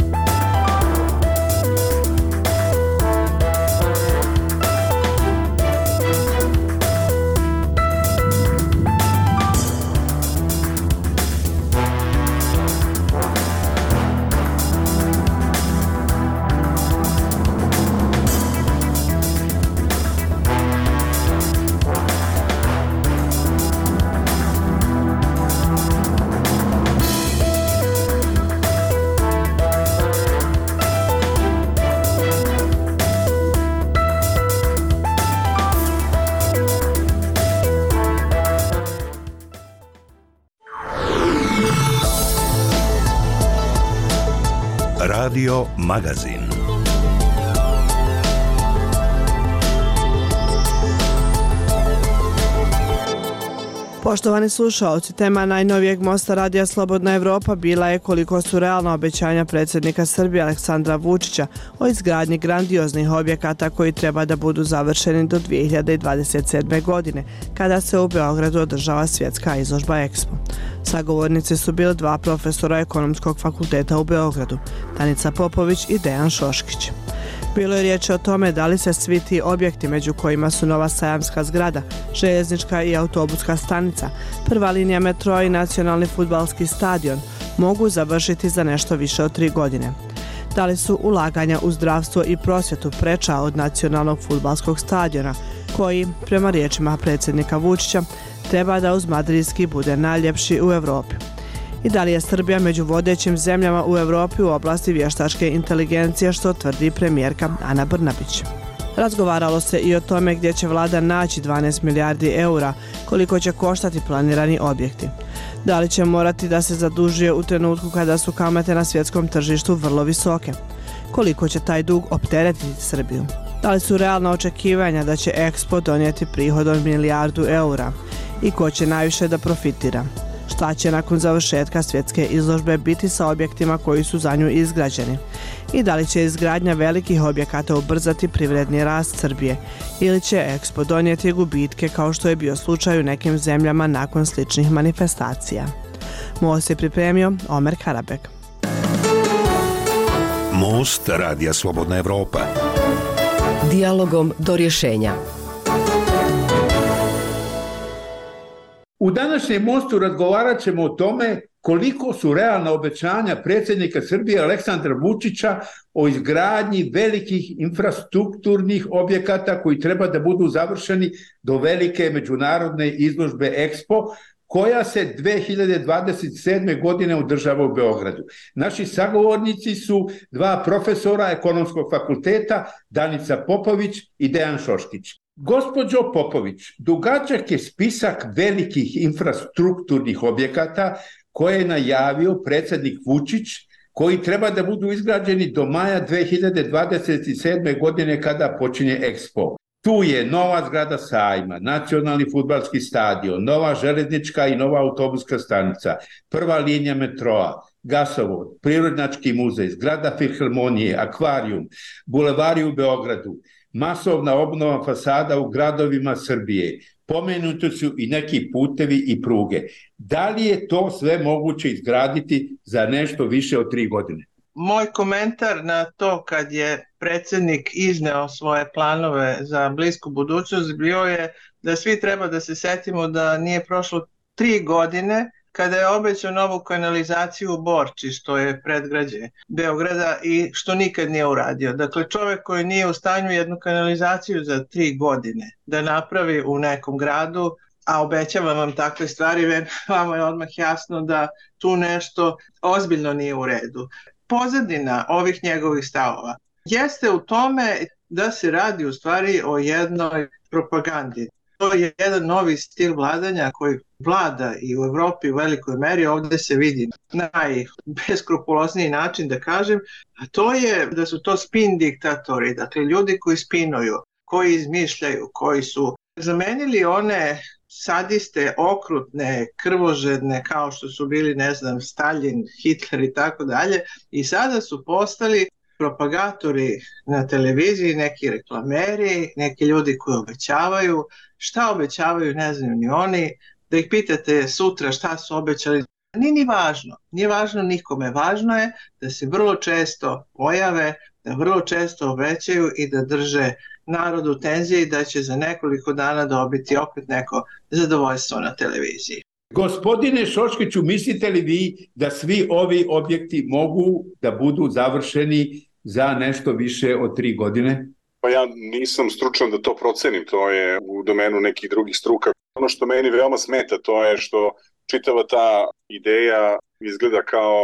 Speaker 19: Radio Magazin.
Speaker 13: Poštovani slušaoci, tema najnovijeg mosta Radija Slobodna Evropa bila je koliko su realna obećanja predsjednika Srbije Aleksandra Vučića o izgradnji grandioznih objekata koji treba da budu završeni do dvije hiljade dvadeset sedme. godine, kada se u Beogradu održava svjetska izložba Expo. Sagovornici su bili dva profesora Ekonomskog fakulteta u Beogradu, Danica Popović i Dejan Šoškić. Bilo je riječ o tome da li se svi ti objekti, među kojima su nova sajamska zgrada, željeznička i autobuska stanica, prva linija metroa i nacionalni fudbalski stadion, mogu završiti za nešto više od tri godine. Da li su ulaganja u zdravstvo i prosvjetu preča od nacionalnog fudbalskog stadiona, koji, prema riječima predsjednika Vučića, treba da uz madridski bude najljepši u Evropi. I da li je Srbija među vodećim zemljama u Evropi u oblasti vještačke inteligencije, što tvrdi premijerka Ana Brnabić. Razgovaralo se i o tome gdje će vlada naći dvanaest milijardi eura, koliko će koštati planirani objekti. Da li će morati da se zadužuje u trenutku kada su kamate na svjetskom tržištu vrlo visoke? Koliko će taj dug opteretiti Srbiju? Da li su realna očekivanja da će Expo donijeti prihod od milijardu eura? I ko će najviše da profitira? Šta će nakon završetka svjetske izložbe biti sa objektima koji su za nju izgrađeni? I da li će izgradnja velikih objekata ubrzati privredni rast Srbije? Ili će Expo donijeti gubitke kao što je bio slučaj u nekim zemljama nakon sličnih manifestacija? Most je pripremio Omer Karabek.
Speaker 19: Most Radija Slobodna Evropa.
Speaker 18: Dijalogom do rješenja.
Speaker 14: U današnjem mostu razgovarat ćemo o tome koliko su realna obećanja predsjednika Srbije Aleksandra Vučića o izgradnji velikih infrastrukturnih objekata koji treba da budu završeni do velike međunarodne izložbe Expo, koja se dvije hiljade dvadeset sedme. godine održava u Beogradu. Naši sagovornici su dva profesora Ekonomskog fakulteta, Danica Popović i Dejan Šoškić. Gospođo Popović, dugačak je spisak velikih infrastrukturnih objekata koje je najavio predsjednik Vučić, koji treba da budu izgrađeni do maja dvije hiljade dvadeset sedme. godine kada počinje Expo. Tu je nova zgrada sajma, nacionalni fudbalski stadion, nova željeznička i nova autobuska stanica, prva linija metroa, gasovod, prirodnjački muzej, zgrada filharmonije, akvarijum, bulevari u Beogradu, masovna obnova fasada u gradovima Srbije. Pomenuti su i neki putevi i pruge. Da li je to sve moguće izgraditi za nešto više od tri godine?
Speaker 15: Moj komentar na to kad je predsjednik izneo svoje planove za blisku budućnost bio je da svi treba da se setimo da nije prošlo tri godine kada je obećao novu kanalizaciju u Borči, što je predgrađe Beograda i što nikad nije uradio. Dakle, čovjek koji nije u stanju jednu kanalizaciju za tri godine da napravi u nekom gradu, a obećavam vam takve stvari, vama je odmah jasno da tu nešto ozbiljno nije u redu. Pozadina ovih njegovih stavova jeste u tome da se radi u stvari o jednoj propagandi. To je jedan novi stil vladanja koji vlada i u Evropi u velikoj meri, ovdje se vidi najbeskrupulozniji način da kažem, a to je da su to spin diktatori, dakle ljudi koji spinuju, koji izmišljaju, koji su zamenili one sadiste, okrutne, krvožedne kao što su bili, ne znam, Stalin, Hitler i tako dalje, i sada su postali propagatori na televiziji, neki reklameri, neki ljudi koji obećavaju. Šta obećavaju ne znaju ni oni, da ih pitate sutra šta su obećali, nije ni važno, nije važno nikome, važno je da se vrlo često pojave, da vrlo često obećaju i da drže narodu u tenziji i da će za nekoliko dana dobiti opet neko zadovoljstvo na televiziji.
Speaker 14: Gospodine Šoškiću, mislite li vi da svi ovi objekti mogu da budu završeni za nešto više od tri godine?
Speaker 16: Pa ja nisam stručan da to procenim, to je u domenu nekih drugih struka. Ono što meni veoma smeta to je što čitava ta ideja izgleda kao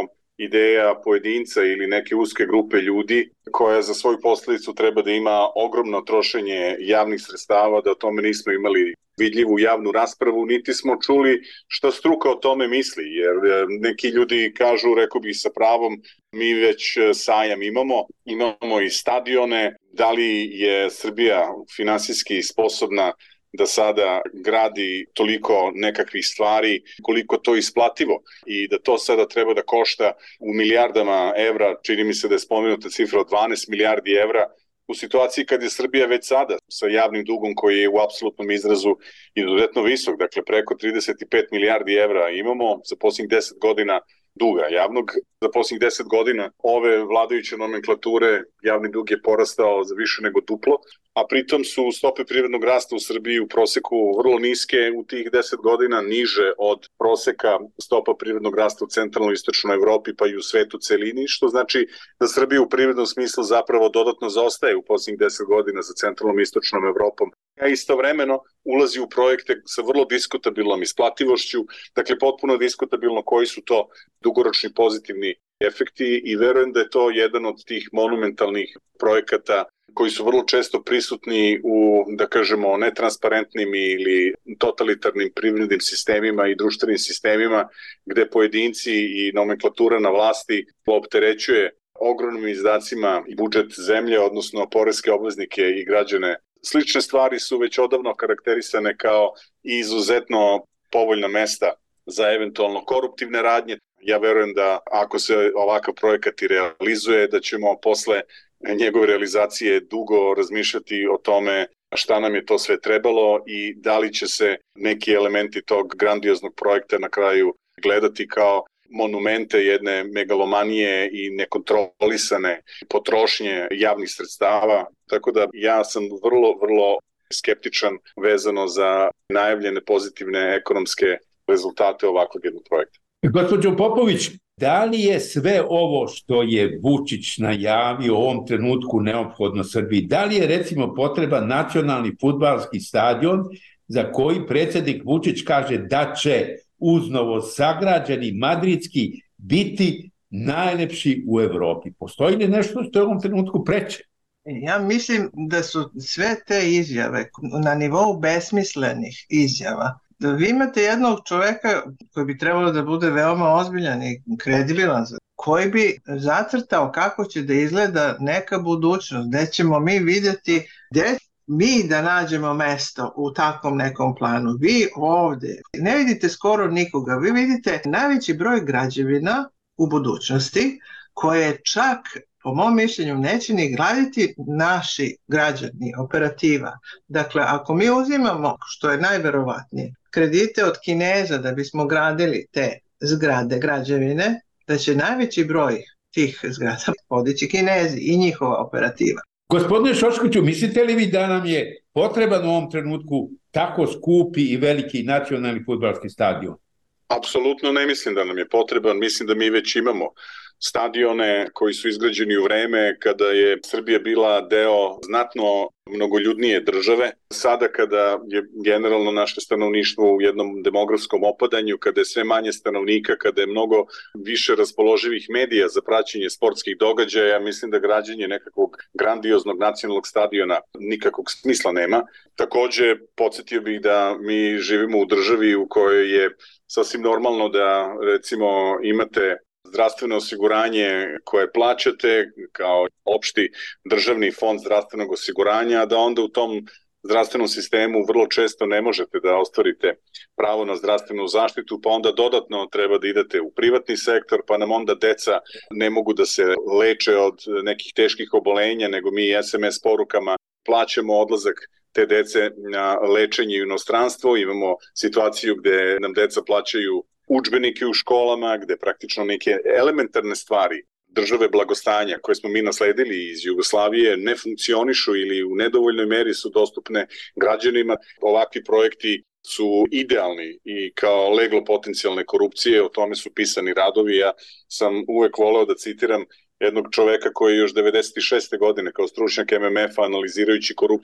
Speaker 16: ideja pojedinca ili neke uske grupe ljudi koja za svoju posledicu treba da ima ogromno trošenje javnih sredstava, da o tome nismo imali vidljivu javnu raspravu, niti smo čuli šta struka o tome misli, jer neki ljudi kažu, rekao bih sa pravom, mi već sajam imamo, imamo i stadione, da li je Srbija finansijski sposobna da sada gradi toliko nekakvih stvari, koliko to isplativo i da to sada treba da košta u milijardama evra, čini mi se da je spomenuta cifra od dvanaest milijardi evra, u situaciji kad je Srbija već sada sa javnim dugom koji je u apsolutnom izrazu izuzetno visok, dakle preko trideset pet milijardi evra imamo za posljednjih deset godina duga javnog. Za posljednjih deset godina ove vladajuće nomenklature javni dug je porastao za više nego duplo, a pritom su stope privrednog rasta u Srbiji u proseku vrlo niske u tih deset godina, niže od proseka stopa privrednog rasta u centralnoj i istočnoj Evropi pa i u svetu celini, što znači da Srbija u privrednom smislu zapravo dodatno zaostaje u posljednjih deset godina za centralnom i istočnom Evropom, a istovremeno ulazi u projekte sa vrlo diskutabilnom isplativošću, dakle potpuno diskutabilno koji su to dugoročni pozitivni efekti i verujem da je to jedan od tih monumentalnih projekata koji su vrlo često prisutni u, da kažemo, netransparentnim ili totalitarnim privrednim sistemima i društvenim sistemima gde pojedinci i nomenklatura na vlasti opterećuje ogromnim izdacima budžet zemlje, odnosno poreske obveznike i građane. Slične stvari su već odavno karakterisane kao izuzetno povoljna mesta za eventualno koruptivne radnje. Ja verujem da ako se ovakav projekat i realizuje, da ćemo posle njegove realizacije dugo razmišljati o tome šta nam je to sve trebalo i da li će se neki elementi tog grandioznog projekta na kraju gledati kao monumente jedne megalomanije i nekontrolisane potrošnje javnih sredstava. Tako da ja sam vrlo, vrlo skeptičan vezano za najavljene pozitivne ekonomske rezultate ovakvog jednog projekta.
Speaker 14: Gospođo Popović, da li je sve ovo što je Vučić najavio u ovom trenutku neophodno Srbiji? Da li je recimo potreban nacionalni fudbalski stadion za koji predsjednik Vučić kaže da će uz novo sagrađeni madridski biti najlepši u Evropi? Postoji li nešto što je u ovom trenutku preče?
Speaker 15: Ja mislim da su sve te izjave na nivou besmislenih izjava. Vi imate jednog čoveka koji bi trebalo da bude veoma ozbiljan i kredibilan, koji bi zacrtao kako će da izgleda neka budućnost, gde ćemo mi vidjeti, gde mi da nađemo mesto u takvom nekom planu. Vi ovde ne vidite skoro nikoga, vi vidite najveći broj građevina u budućnosti koje čak, po mom mišljenju, neće ni graditi naši građani, operativa. Dakle, ako mi uzimamo, što je najverovatnije, kredite od Kineza da bismo gradili te zgrade, građevine, da će najveći broj tih zgrada podići Kinezi i njihova operativa.
Speaker 14: Gospodine Šoškoviću, mislite li vi da nam je potreban u ovom trenutku tako skupi i veliki nacionalni fudbalski stadion?
Speaker 16: Apsolutno ne mislim da nam je potreban, mislim da mi već imamo stadione koji su izgrađeni u vreme kada je Srbija bila deo znatno mnogoljudnije države. Sada kada je generalno naše stanovništvo u jednom demografskom opadanju, kada je sve manje stanovnika, kada je mnogo više raspoloživih medija za praćenje sportskih događaja, mislim da građenje nekakvog grandioznog nacionalnog stadiona nikakvog smisla nema. Takođe, podsjetio bih da mi živimo u državi u kojoj je sasvim normalno da recimo imate zdravstveno osiguranje koje plaćate kao opšti državni fond zdravstvenog osiguranja, da onda u tom zdravstvenom sistemu vrlo često ne možete da ostvarite pravo na zdravstvenu zaštitu, pa onda dodatno treba da idete u privatni sektor, pa nam onda deca ne mogu da se leče od nekih teških obolenja, nego mi es em es porukama plaćamo odlazak te dece na lečenje u inostranstvo. Imamo situaciju gde nam deca plaćaju udžbenike u školama, gde praktično neke elementarne stvari države blagostanja koje smo mi nasledili iz Jugoslavije ne funkcionišu ili u nedovoljnoj meri su dostupne građanima. Ovakvi projekti su idealni i kao leglo potencijalne korupcije, o tome su pisani radovi. Ja sam uvek voleo da citiram jednog čoveka koji je još devedeset šeste godine kao stručnjak em em efa analizirajući korupciju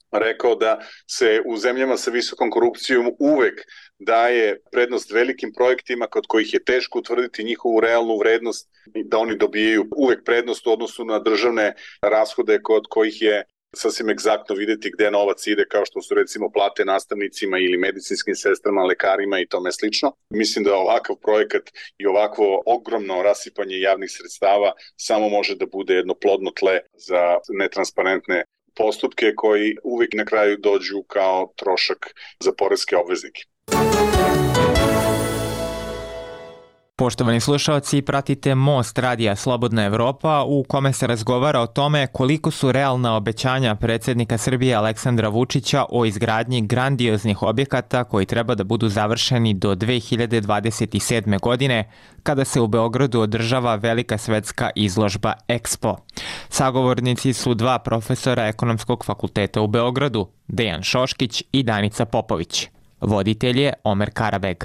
Speaker 16: rekao da se u zemljama sa visokom korupcijom uvek daje prednost velikim projektima kod kojih je teško utvrditi njihovu realnu vrednost, da oni dobijaju uvek prednost u odnosu na državne rashode kod kojih je sasvim egzaktno videti gde novac ide, kao što su recimo plate nastavnicima ili medicinskim sestrama, lekarima i tome slično. Mislim da ovakav projekat i ovakvo ogromno rasipanje javnih sredstava samo može da bude jedno plodno tle za netransparentne postupke koji uvijek na kraju dođu kao trošak za poreske obveznike.
Speaker 4: Poštovani slušalci, pratite Most radija Slobodna Evropa u kome se razgovara o tome koliko su realna obećanja predsjednika Srbije Aleksandra Vučića o izgradnji grandioznih objekata koji treba da budu završeni do dve hiljade dvadeset sedme. godine, kada se u Beogradu održava velika svetska izložba Expo. Sagovornici su dva profesora Ekonomskog fakulteta u Beogradu, Dejan Šoškić i Danica Popović. Voditelj je Omer Karabeg.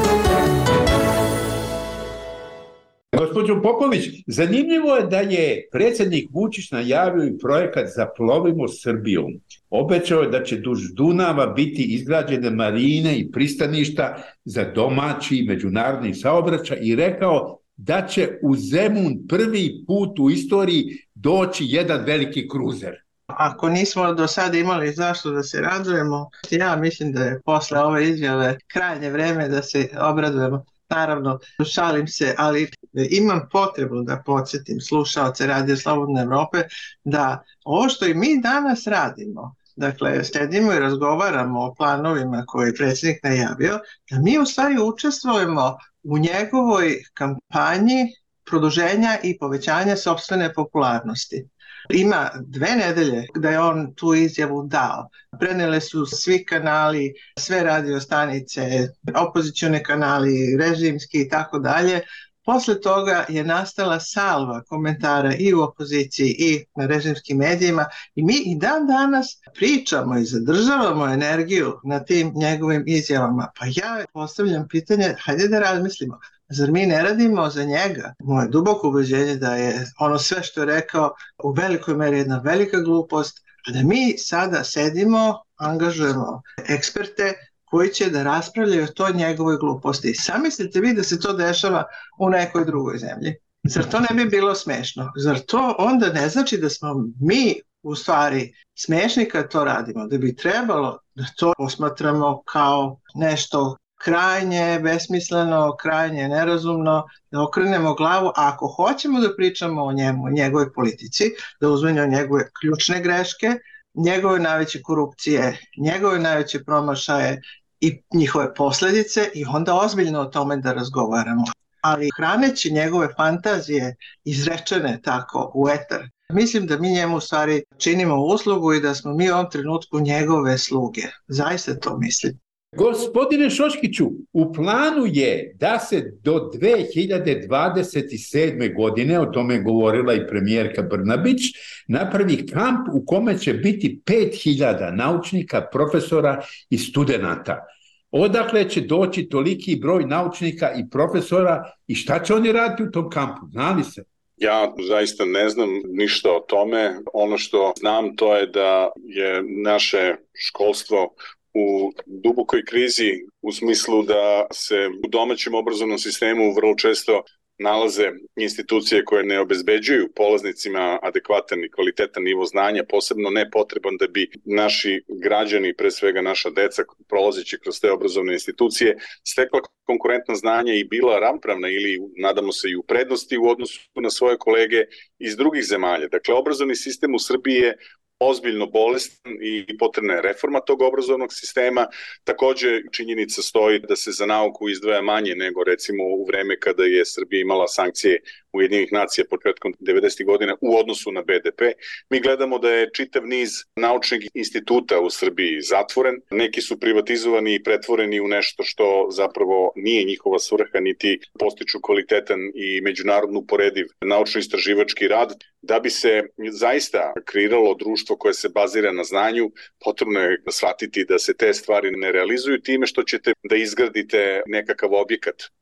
Speaker 14: Gospođo Popović, zanimljivo je da je predsjednik Vučić najavio i projekat za Plovimo Srbijom. Obećao je da će duž Dunava biti izgrađene marine i pristaništa za domaći i međunarodni saobraćaj i rekao da će u Zemun prvi put u istoriji doći jedan veliki kruzer.
Speaker 15: Ako nismo do sada imali zašto da se radujemo, ja mislim da je posle ove izjave krajnje vreme da se obradujemo. Naravno, šalim se, ali imam potrebu da podsjetim slušaoce Radio Slobodne Evrope da ovo što i mi danas radimo, dakle, sedimo i razgovaramo o planovima koje je predsjednik najavio, da mi u stvari učestvujemo u njegovoj kampanji produženja i povećanja sopstvene popularnosti. Ima dve nedelje da je on tu izjavu dao. Prenele su svi kanali, sve radiostanice, opozicione kanali, režimski i tako dalje. Posle toga je nastala salva komentara i u opoziciji i na režimskim medijima i mi i dan danas pričamo i zadržavamo energiju na tim njegovim izjavama. Pa ja postavljam pitanje, hajde da razmislimo. Zar mi ne radimo za njega? Moje duboko ubeđenje da je ono sve što je rekao u velikoj meri jedna velika glupost, a da mi sada sedimo, angažujemo eksperte koji će da raspravljaju o toj njegovoj gluposti. Zamislite vi da se to dešava u nekoj drugoj zemlji. Zar to ne bi bilo smešno? Zar to onda ne znači da smo mi u stvari smešni kad to radimo? Da bi trebalo da to posmatramo kao nešto krajnje besmisleno, krajnje nerazumno, da okrenemo glavu, a ako hoćemo da pričamo o njemu, o njegovoj politici, da uzmemo njegove ključne greške, njegove najveće korupcije, njegove najveće promašaje i njihove posljedice i onda ozbiljno o tome da razgovaramo. Ali hraneći njegove fantazije izrečene tako u etar, mislim da mi njemu u stvari činimo uslugu i da smo mi u ovom trenutku njegove sluge. Zaista to mislim.
Speaker 14: Gospodine Šoškiću, u planu je da se do dve hiljade dvadeset sedme. godine, o tome je govorila i premijerka Brnabić, napravi kamp u kome će biti pet hiljada naučnika, profesora i studenata. Odakle će doći toliki broj naučnika i profesora i šta će oni raditi u tom kampu? Zna li se?
Speaker 16: Ja zaista ne znam ništa o tome. Ono što znam to je da je naše školstvo u dubokoj krizi u smislu da se u domaćem obrazovnom sistemu vrlo često nalaze institucije koje ne obezbeđuju polaznicima adekvatan i kvalitetan nivo znanja, posebno ne potreban da bi naši građani, pre svega naša deca, prolazeći kroz te obrazovne institucije, stekla konkurentna znanja i bila ravnopravna ili, nadamo se, i u prednosti u odnosu na svoje kolege iz drugih zemalja. Dakle, obrazovni sistem u Srbiji je ozbiljno bolestan i potrebna je reforma tog obrazovnog sistema. Takođe, činjenica stoji da se za nauku izdvaja manje nego recimo u vreme kada je Srbija imala sankcije Ujedinjenih nacija početkom devedesetih godina u odnosu na be de pe. Mi gledamo da je čitav niz naučnih instituta u Srbiji zatvoren. Neki su privatizovani i pretvoreni u nešto što zapravo nije njihova svrha, niti postiču kvalitetan i međunarodno uporediv naučno-istraživački rad. Da bi se zaista kreiralo društvo koje se bazira na znanju, potrebno je shvatiti da se te stvari ne realizuju time što ćete da izgradite nekakav objekat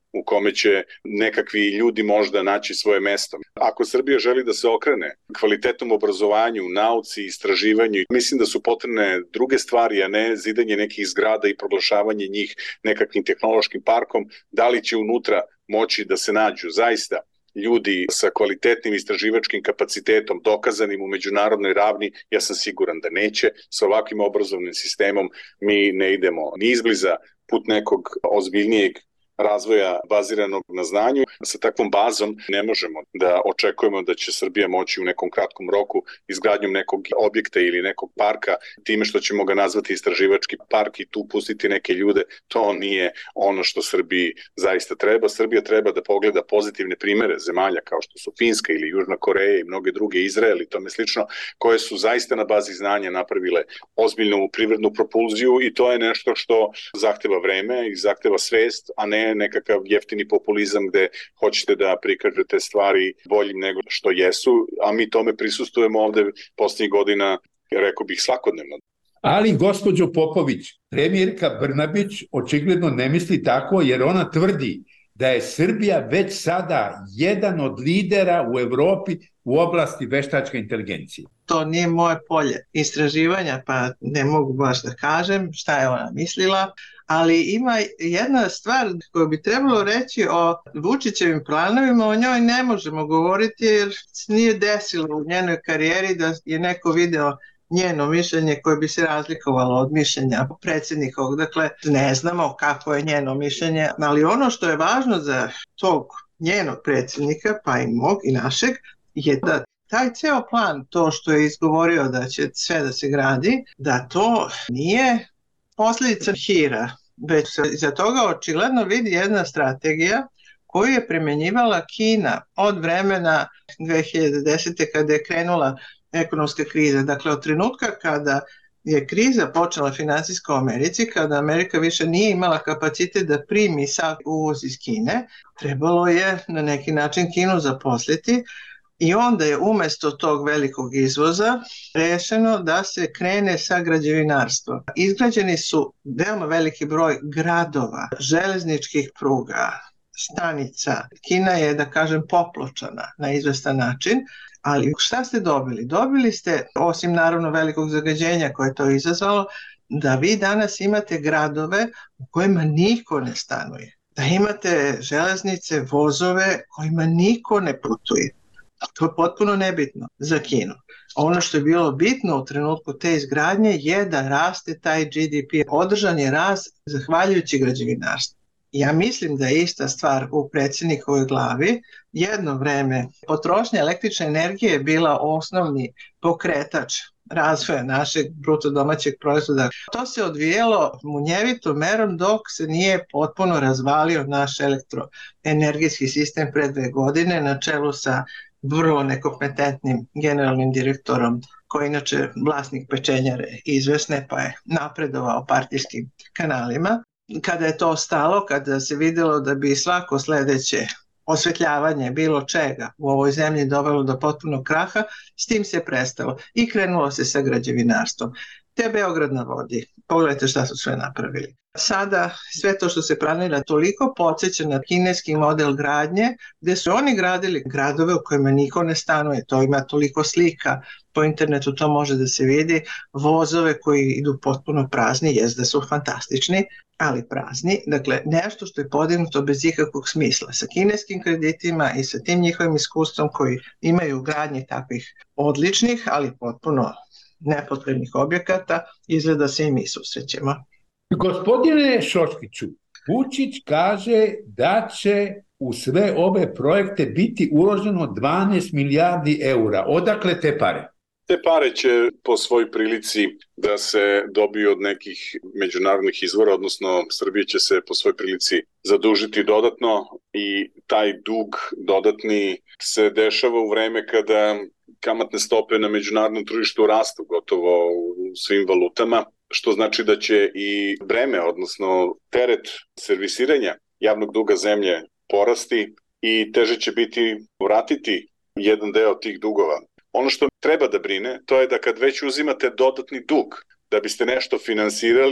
Speaker 16: u kome će nekakvi ljudi možda naći svoje mesto. Ako Srbija želi da se okrene kvalitetom obrazovanju, nauci, istraživanju, mislim da su potrebne druge stvari, a ne zidanje nekih zgrada i proglašavanje njih nekakvim tehnološkim parkom. Da li će unutra moći da se nađu zaista ljudi sa kvalitetnim istraživačkim kapacitetom, dokazanim u međunarodnoj ravni, ja sam siguran da neće. Sa ovakvim obrazovnim sistemom mi ne idemo ni izbliza put nekog ozbiljnijeg razvoja baziranog na znanju. Sa takvom bazom ne možemo da očekujemo da će Srbija moći u nekom kratkom roku izgradnjom nekog objekta ili nekog parka, time što ćemo ga nazvati istraživački park i tu pustiti neke ljude. To nije ono što Srbiji zaista treba. Srbija treba da pogleda pozitivne primere zemalja kao što su Finska ili Južna Koreja i mnoge druge, Izrael i tome slično, koje su zaista na bazi znanja napravile ozbiljnu privrednu propulziju i to je nešto što zahteva vreme i zahteva svest, a ne nekakav jeftini populizam gde hoćete da prikažete stvari boljim nego što jesu, a mi tome prisustujemo ovde posljednjih godina, rekao bih, svakodnevno.
Speaker 14: Ali gospođo Popović, premijerka Brnabić očigledno ne misli tako, jer ona tvrdi da je Srbija već sada jedan od lidera u Evropi u oblasti veštačke inteligencije.
Speaker 15: To nije moje polje istraživanja, pa ne mogu baš da kažem šta je ona mislila, ali ima jedna stvar koju bi trebalo reći o Vučićevim planovima, o njoj ne možemo govoriti jer nije desilo u njenoj karijeri da je neko video njeno mišljenje koje bi se razlikovalo od mišljenja predsjednikovog. Dakle, ne znamo kako je njeno mišljenje, ali ono što je važno za tog njenog predsjednika, pa i mog i našeg, je da taj ceo plan, to što je izgovorio da će sve da se gradi, da to nije posljedica hira, već se iza toga očigledno vidi jedna strategija koju je primjenjivala Kina od vremena dve hiljade desete kada je krenula ekonomska kriza. Dakle, od trenutka kada je kriza počela financijska u Americi, kada Amerika više nije imala kapacitet da primi sav uvoz iz Kine, trebalo je na neki način Kinu zaposliti i onda je umjesto tog velikog izvoza rešeno da se krene sa građevinarstvom. Izgrađeni su veoma veliki broj gradova, železničkih pruga, stanica. Kina je, da kažem, popločana na izvestan način, ali šta ste dobili? Dobili ste, osim naravno velikog zagađenja koje je to izazvalo, da vi danas imate gradove u kojima niko ne stanuje. Da imate železnice, vozove kojima niko ne putuje. To je potpuno nebitno za Kinu. Ono što je bilo bitno u trenutku te izgradnje je da raste taj G D P. Održan je rast zahvaljujući građevinarstvu. Ja mislim da je ista stvar u predsjednikovoj glavi. Jedno vreme potrošnja električne energije je bila osnovni pokretač razvoja našeg bruto domaćeg proizvoda. To se odvijelo munjevitom merom dok se nije potpuno razvalio naš elektroenergetski sistem pre dve godine na čelu sa vrlo nekompetentnim generalnim direktorom koji je inače vlasnik pečenjare izvesne pa je napredovao partijskim kanalima. Kada je to stalo, kada se vidjelo da bi svako sljedeće osvetljavanje bilo čega u ovoj zemlji dovelo do potpunog kraha, s tim se prestalo i krenulo se sa građevinarstvom. Te Beograd na vodi, pogledajte šta su sve napravili. Sada sve to što se planira toliko podsjeća na kineski model gradnje, gdje su oni gradili gradove u kojima niko ne stanuje, to ima toliko slika, po internetu to može da se vidi, vozove koji idu potpuno prazni, jest da su fantastični, ali prazni, dakle nešto što je podignuto bez ikakvog smisla, sa kineskim kreditima i sa tim njihovim iskustvom koji imaju u gradnji takvih odličnih, ali potpuno nepotrebnih objekata, izgleda se i mi susrećemo.
Speaker 14: Gospodine Šoškiću, Vučić kaže da će u sve ove projekte biti uloženo dvanaest milijardi eura. Odakle te pare?
Speaker 16: Te pare će po svoj prilici da se dobiju od nekih međunarodnih izvora, odnosno Srbija će se po svoj prilici zadužiti dodatno i taj dug dodatni se dešava u vreme kada kamatne stope na međunarodnom tržištu rastu gotovo u svim valutama, što znači da će i breme, odnosno teret servisiranja javnog duga zemlje porasti i teže će biti vratiti jedan deo tih dugova. Ono što treba da brine, to je da kad već uzimate dodatni dug da biste nešto finansirali,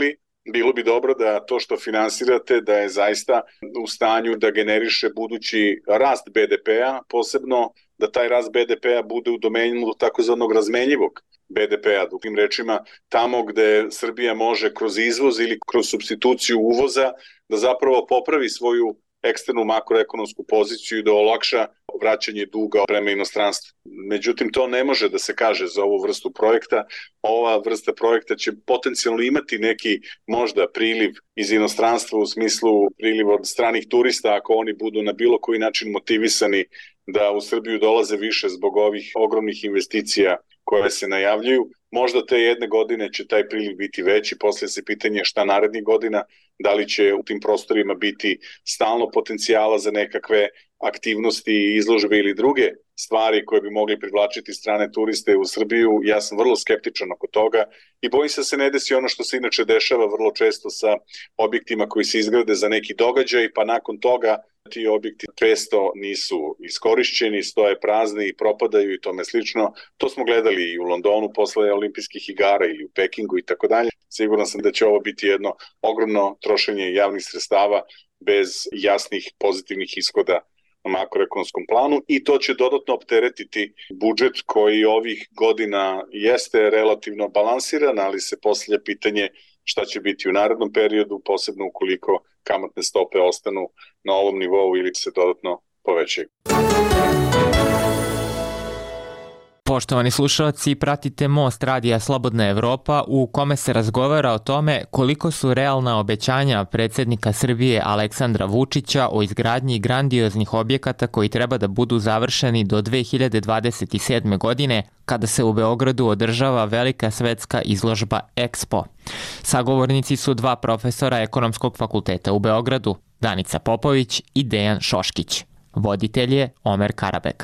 Speaker 16: bilo bi dobro da to što finansirate da je zaista u stanju da generiše budući rast be de pea, posebno da taj rast be de pea bude u domenu takozvanog razmenjivog be de pea, drugim rečima tamo gde Srbija može kroz izvoz ili kroz supstituciju uvoza da zapravo popravi svoju eksternu makroekonomsku poziciju i da olakša vraćanje duga prema inostranstvu. Međutim, to ne može da se kaže za ovu vrstu projekta. Ova vrsta projekta će potencijalno imati neki možda priliv iz inostranstva u smislu priliv od stranih turista ako oni budu na bilo koji način motivisani da u Srbiju dolaze više zbog ovih ogromnih investicija koje se najavljuju. Možda te jedne godine će taj priliv biti veći, poslije se pitanje šta narednih godina, da li će u tim prostorima biti stalno potencijala za nekakve aktivnosti, izložbe ili druge stvari koje bi mogli privlačiti strane turiste u Srbiju. Ja sam vrlo skeptičan oko toga i bojim se da se ne desi ono što se inače dešava vrlo često sa objektima koji se izgrade za neki događaj, pa nakon toga ti objekti često nisu iskorišćeni, stoje prazni i propadaju i tome slično. To smo gledali i u Londonu posle olimpijskih igara ili u Pekingu i tako dalje. Siguran sam da će ovo biti jedno ogromno trošenje javnih sredstava bez jasnih pozitivnih ishoda na makroekonomskom planu i to će dodatno opteretiti budžet koji ovih godina jeste relativno balansiran, ali se postavlja pitanje šta će biti u narednom periodu, posebno ukoliko kamatne stope ostanu na ovom nivou ili se dodatno povećaju.
Speaker 4: Poštovani slušalci, pratite Most Radija Slobodna Evropa u kome se razgovara o tome koliko su realna obećanja predsjednika Srbije Aleksandra Vučića o izgradnji grandioznih objekata koji treba da budu završeni do dve hiljade dvadeset sedme. godine kada se u Beogradu održava velika svetska izložba Expo. Sagovornici su dva profesora Ekonomskog fakulteta u Beogradu, Danica Popović i Dejan Šoškić. Voditelj je Omer Karabek.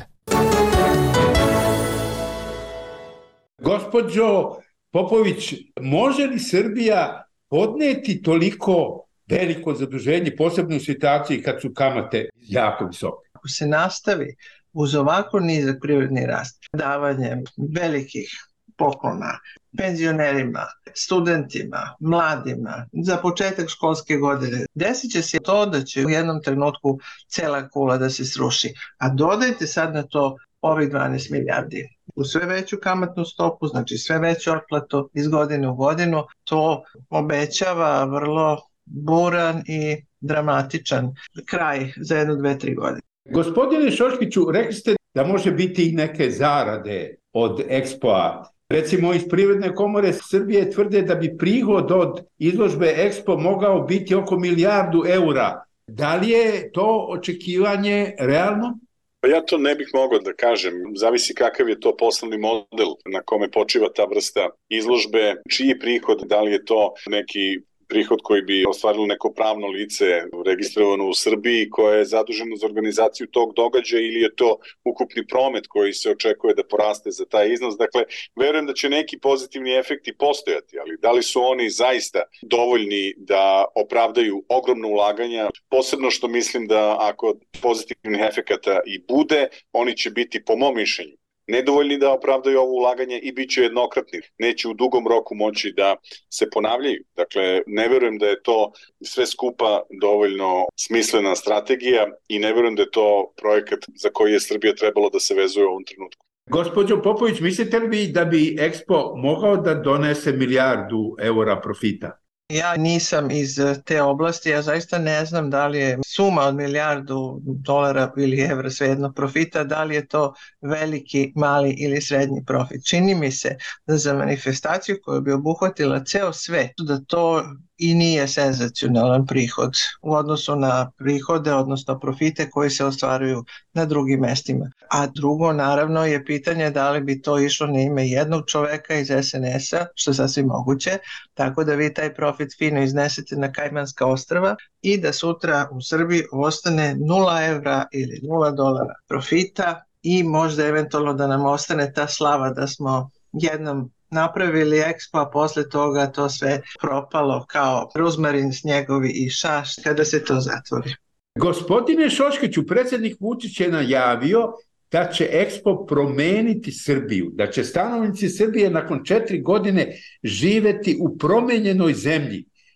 Speaker 14: Gospođo Popović, može li Srbija podneti toliko veliko zaduženje, posebno u situaciji kad su kamate jako visoke?
Speaker 15: Ako se nastavi uz ovako nizak privredni rast, davanje velikih poklona penzionerima, studentima, mladima, za početak školske godine, desit će se to da će u jednom trenutku cela kula da se sruši. A dodajte sad na to ovih dvanaest milijardi. U sve veću kamatnu stopu, znači sve veću otplatu iz godine u godinu, to obećava vrlo buran i dramatičan kraj za jednu, dve, tri godine.
Speaker 14: Gospodine Šoškiću, rekli ste da može biti i neke zarade od Expo-a. Recimo iz Privredne komore Srbije tvrde da bi prihod od izložbe Expo mogao biti oko milijardu eura. Da li je to očekivanje realno?
Speaker 16: Pa ja to ne bih mogao da kažem, zavisi kakav je to poslovni model na kome počiva ta vrsta izložbe, čiji prihod, da li je to neki prihod koji bi ostvarilo neko pravno lice registrovano u Srbiji koje je zaduženo za organizaciju tog događaja ili je to ukupni promet koji se očekuje da poraste za taj iznos. Dakle, verujem da će neki pozitivni efekti postojati, ali da li su oni zaista dovoljni da opravdaju ogromno ulaganja, posebno što mislim da ako pozitivnih efekata i bude, oni će biti po mom mišljenju nedovoljni da opravdaju ovo ulaganje i bit će jednokratni. Neće u dugom roku moći da se ponavljaju. Dakle, ne verujem da je to sve skupa dovoljno smislena strategija i ne verujem da je to projekat za koji je Srbija trebalo da se vezuje u ovom trenutku.
Speaker 14: Gospođo Popović, mislite li da bi Expo mogao da donese milijardu eura profita?
Speaker 15: Ja nisam iz te oblasti, ja zaista ne znam da li je suma od milijardu dolara ili evra svejedno profita, da li je to veliki, mali ili srednji profit. Čini mi se da za manifestaciju koja bi obuhvatila ceo svet, da to i nije senzacionalan prihod u odnosu na prihode, odnosno profite koji se ostvaruju na drugim mestima. A drugo, naravno, je pitanje da li bi to išlo na ime jednog čoveka iz es en es-a, što je sasvim moguće, tako da vi taj profit fino iznesete na Kajmanska ostrva i da sutra u Srbiji ostane nula evra ili nula dolara profita i možda eventualno da nam ostane ta slava da smo jednom napravili Expo, a posle toga to sve propalo kao ruzmarin, snjegovi i šaš kada se to zatvori.
Speaker 14: Gospodine Šoškiću, predsjednik Vučić je najavio da će Expo promeniti Srbiju, da će stanovnici Srbije nakon četiri godine živeti u promenjenoj zemlji.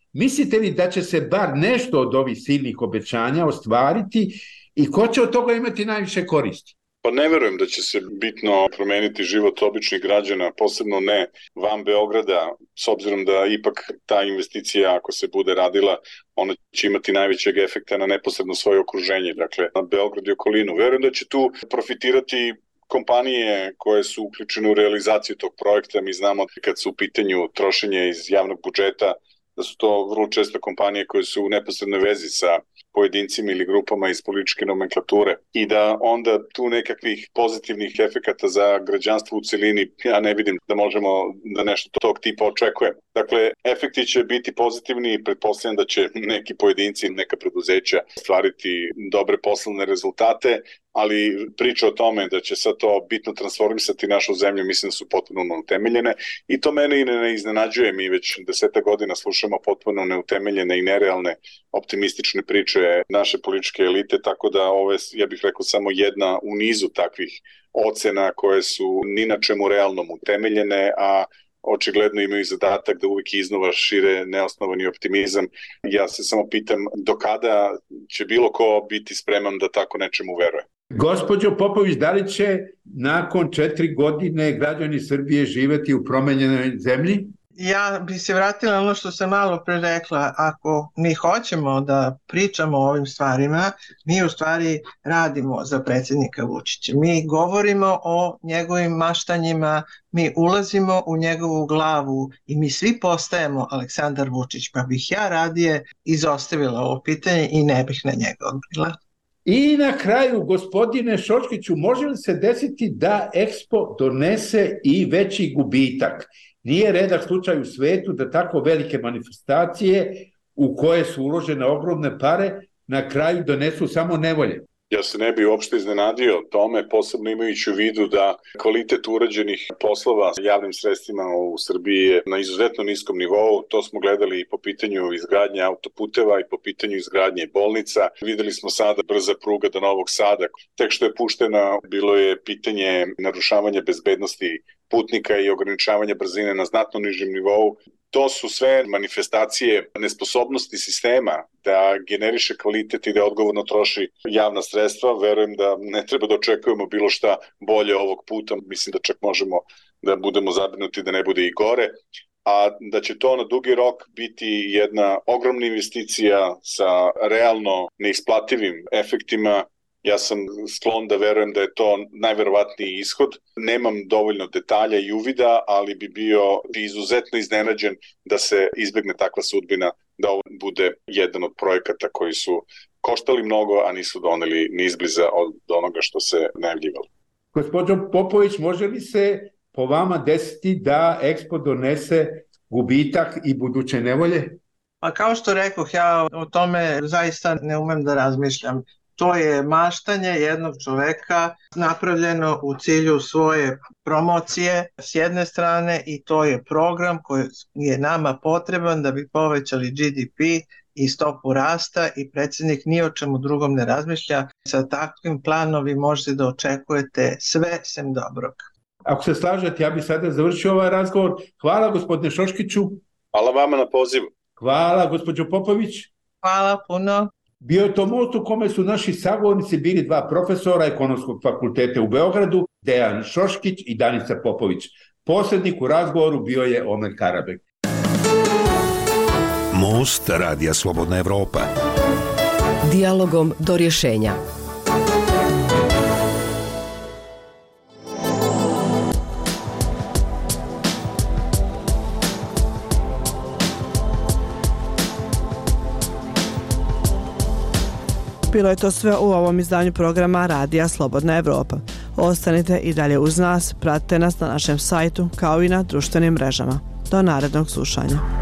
Speaker 14: Mislite li da će se bar nešto od ovih silnih obećanja ostvariti i ko će od toga imati najviše koristi?
Speaker 16: Pa ne verujem da će se bitno promeniti život običnih građana, posebno ne van Beograda, s obzirom da ipak ta investicija, ako se bude radila, ona će imati najvećeg efekta na neposredno svoje okruženje, dakle na Beograd i okolinu. Verujem da će tu profitirati kompanije koje su uključene u realizaciju tog projekta. Mi znamo kad su u pitanju trošenje iz javnog budžeta, da su to vrlo često kompanije koje su u neposrednoj vezi sa pojedincima ili grupama iz političke nomenklature i da onda tu nekakvih pozitivnih efekata za građanstvo u celini ja ne vidim da možemo da nešto tog tipa očekujemo. Dakle, efekti će biti pozitivni i pretpostavljam da će neki pojedinci, neka preduzeća stvariti dobre poslovne rezultate, ali priča o tome da će sad to bitno transformisati našu zemlju, mislim da su potpuno neutemeljene i to mene i ne iznenađuje. Mi već deseta godina slušamo potpuno neutemeljene i nerealne optimistične priče naše političke elite, tako da ovo je, ja bih rekao, samo jedna u nizu takvih ocena koje su ni na čemu realnom utemeljene, a očigledno imaju zadatak da uvijek iznova šire neosnovani optimizam. Ja se samo pitam do kada će bilo ko biti spreman da tako nečemu veruje.
Speaker 14: Gospođo Popović, da li će nakon četiri godine građani Srbije živeti u promenjenoj zemlji?
Speaker 15: Ja bi se vratila na ono što sam malo pre rekla. Ako mi hoćemo da pričamo o ovim stvarima, mi u stvari radimo za predsjednika Vučića. Mi govorimo o njegovim maštanjima, mi ulazimo u njegovu glavu i mi svi postajemo Aleksandar Vučić, pa bih ja radije izostavila ovo pitanje i ne bih na njega odgovorila.
Speaker 14: I na kraju, gospodine Šoškiću, može li se desiti da Expo donese i veći gubitak? Nije redak slučaj u svetu da tako velike manifestacije u koje su uložene ogromne pare na kraju donesu samo nevolje.
Speaker 16: Ja se ne bi uopšte iznenadio tome, posebno imajući u vidu da kvalitet urađenih poslova javnim sredstvima u Srbiji je na izuzetno niskom nivou. To smo gledali i po pitanju izgradnje autoputeva i po pitanju izgradnje bolnica. Videli smo sada brza pruga do Novog Sada. Tek što je puštena, bilo je pitanje narušavanja bezbednosti putnika i ograničavanja brzine na znatno nižem nivou. To su sve manifestacije nesposobnosti sistema da generiše kvalitet i da odgovorno troši javna sredstva. Verujem da ne treba da očekujemo bilo šta bolje ovog puta. Mislim da čak možemo da budemo zabrinuti da ne bude i gore. A da će to na dugi rok biti jedna ogromna investicija sa realno neisplativim efektima. Ja sam sklon da verujem da je to najverovatniji ishod. Nemam dovoljno detalja i uvida, ali bi bio izuzetno iznenađen da se izbegne takva sudbina, da ovo bude jedan od projekata koji su koštali mnogo, a nisu doneli ni izbliza od onoga što se najavljivalo.
Speaker 14: Gospođo Popović, može li se po vama desiti da Expo donese gubitak i buduće nevolje?
Speaker 15: Pa kao što rekoh, ja o tome zaista ne umem da razmišljam. To je maštanje jednog čoveka napravljeno u cilju svoje promocije s jedne strane i to je program koji je nama potreban da bi povećali G D P i stopu rasta i predsjednik ni o čemu drugom ne razmišlja. Sa takvim planom vi možete da očekujete sve sem dobrog.
Speaker 14: Ako se slažete, ja bih sada završio ovaj razgovor. Hvala gospodine Šoškiću.
Speaker 16: Hvala vama na pozivu.
Speaker 14: Hvala gospođo Popović.
Speaker 15: Hvala puno.
Speaker 14: Bio je to most u kome su naši sagovornici bili dva profesora Ekonomskog fakulteta u Beogradu, Dejan Šoškić i Danica Popović. Posrednik u razgovoru bio je Omer Karabek.
Speaker 19: Most Radija Slobodna Evropa.
Speaker 18: Dijalogom do rješenja.
Speaker 13: Bilo je to sve u ovom izdanju programa Radija Slobodna Evropa. Ostanite i dalje uz nas, pratite nas na našem sajtu kao i na društvenim mrežama. Do narednog slušanja.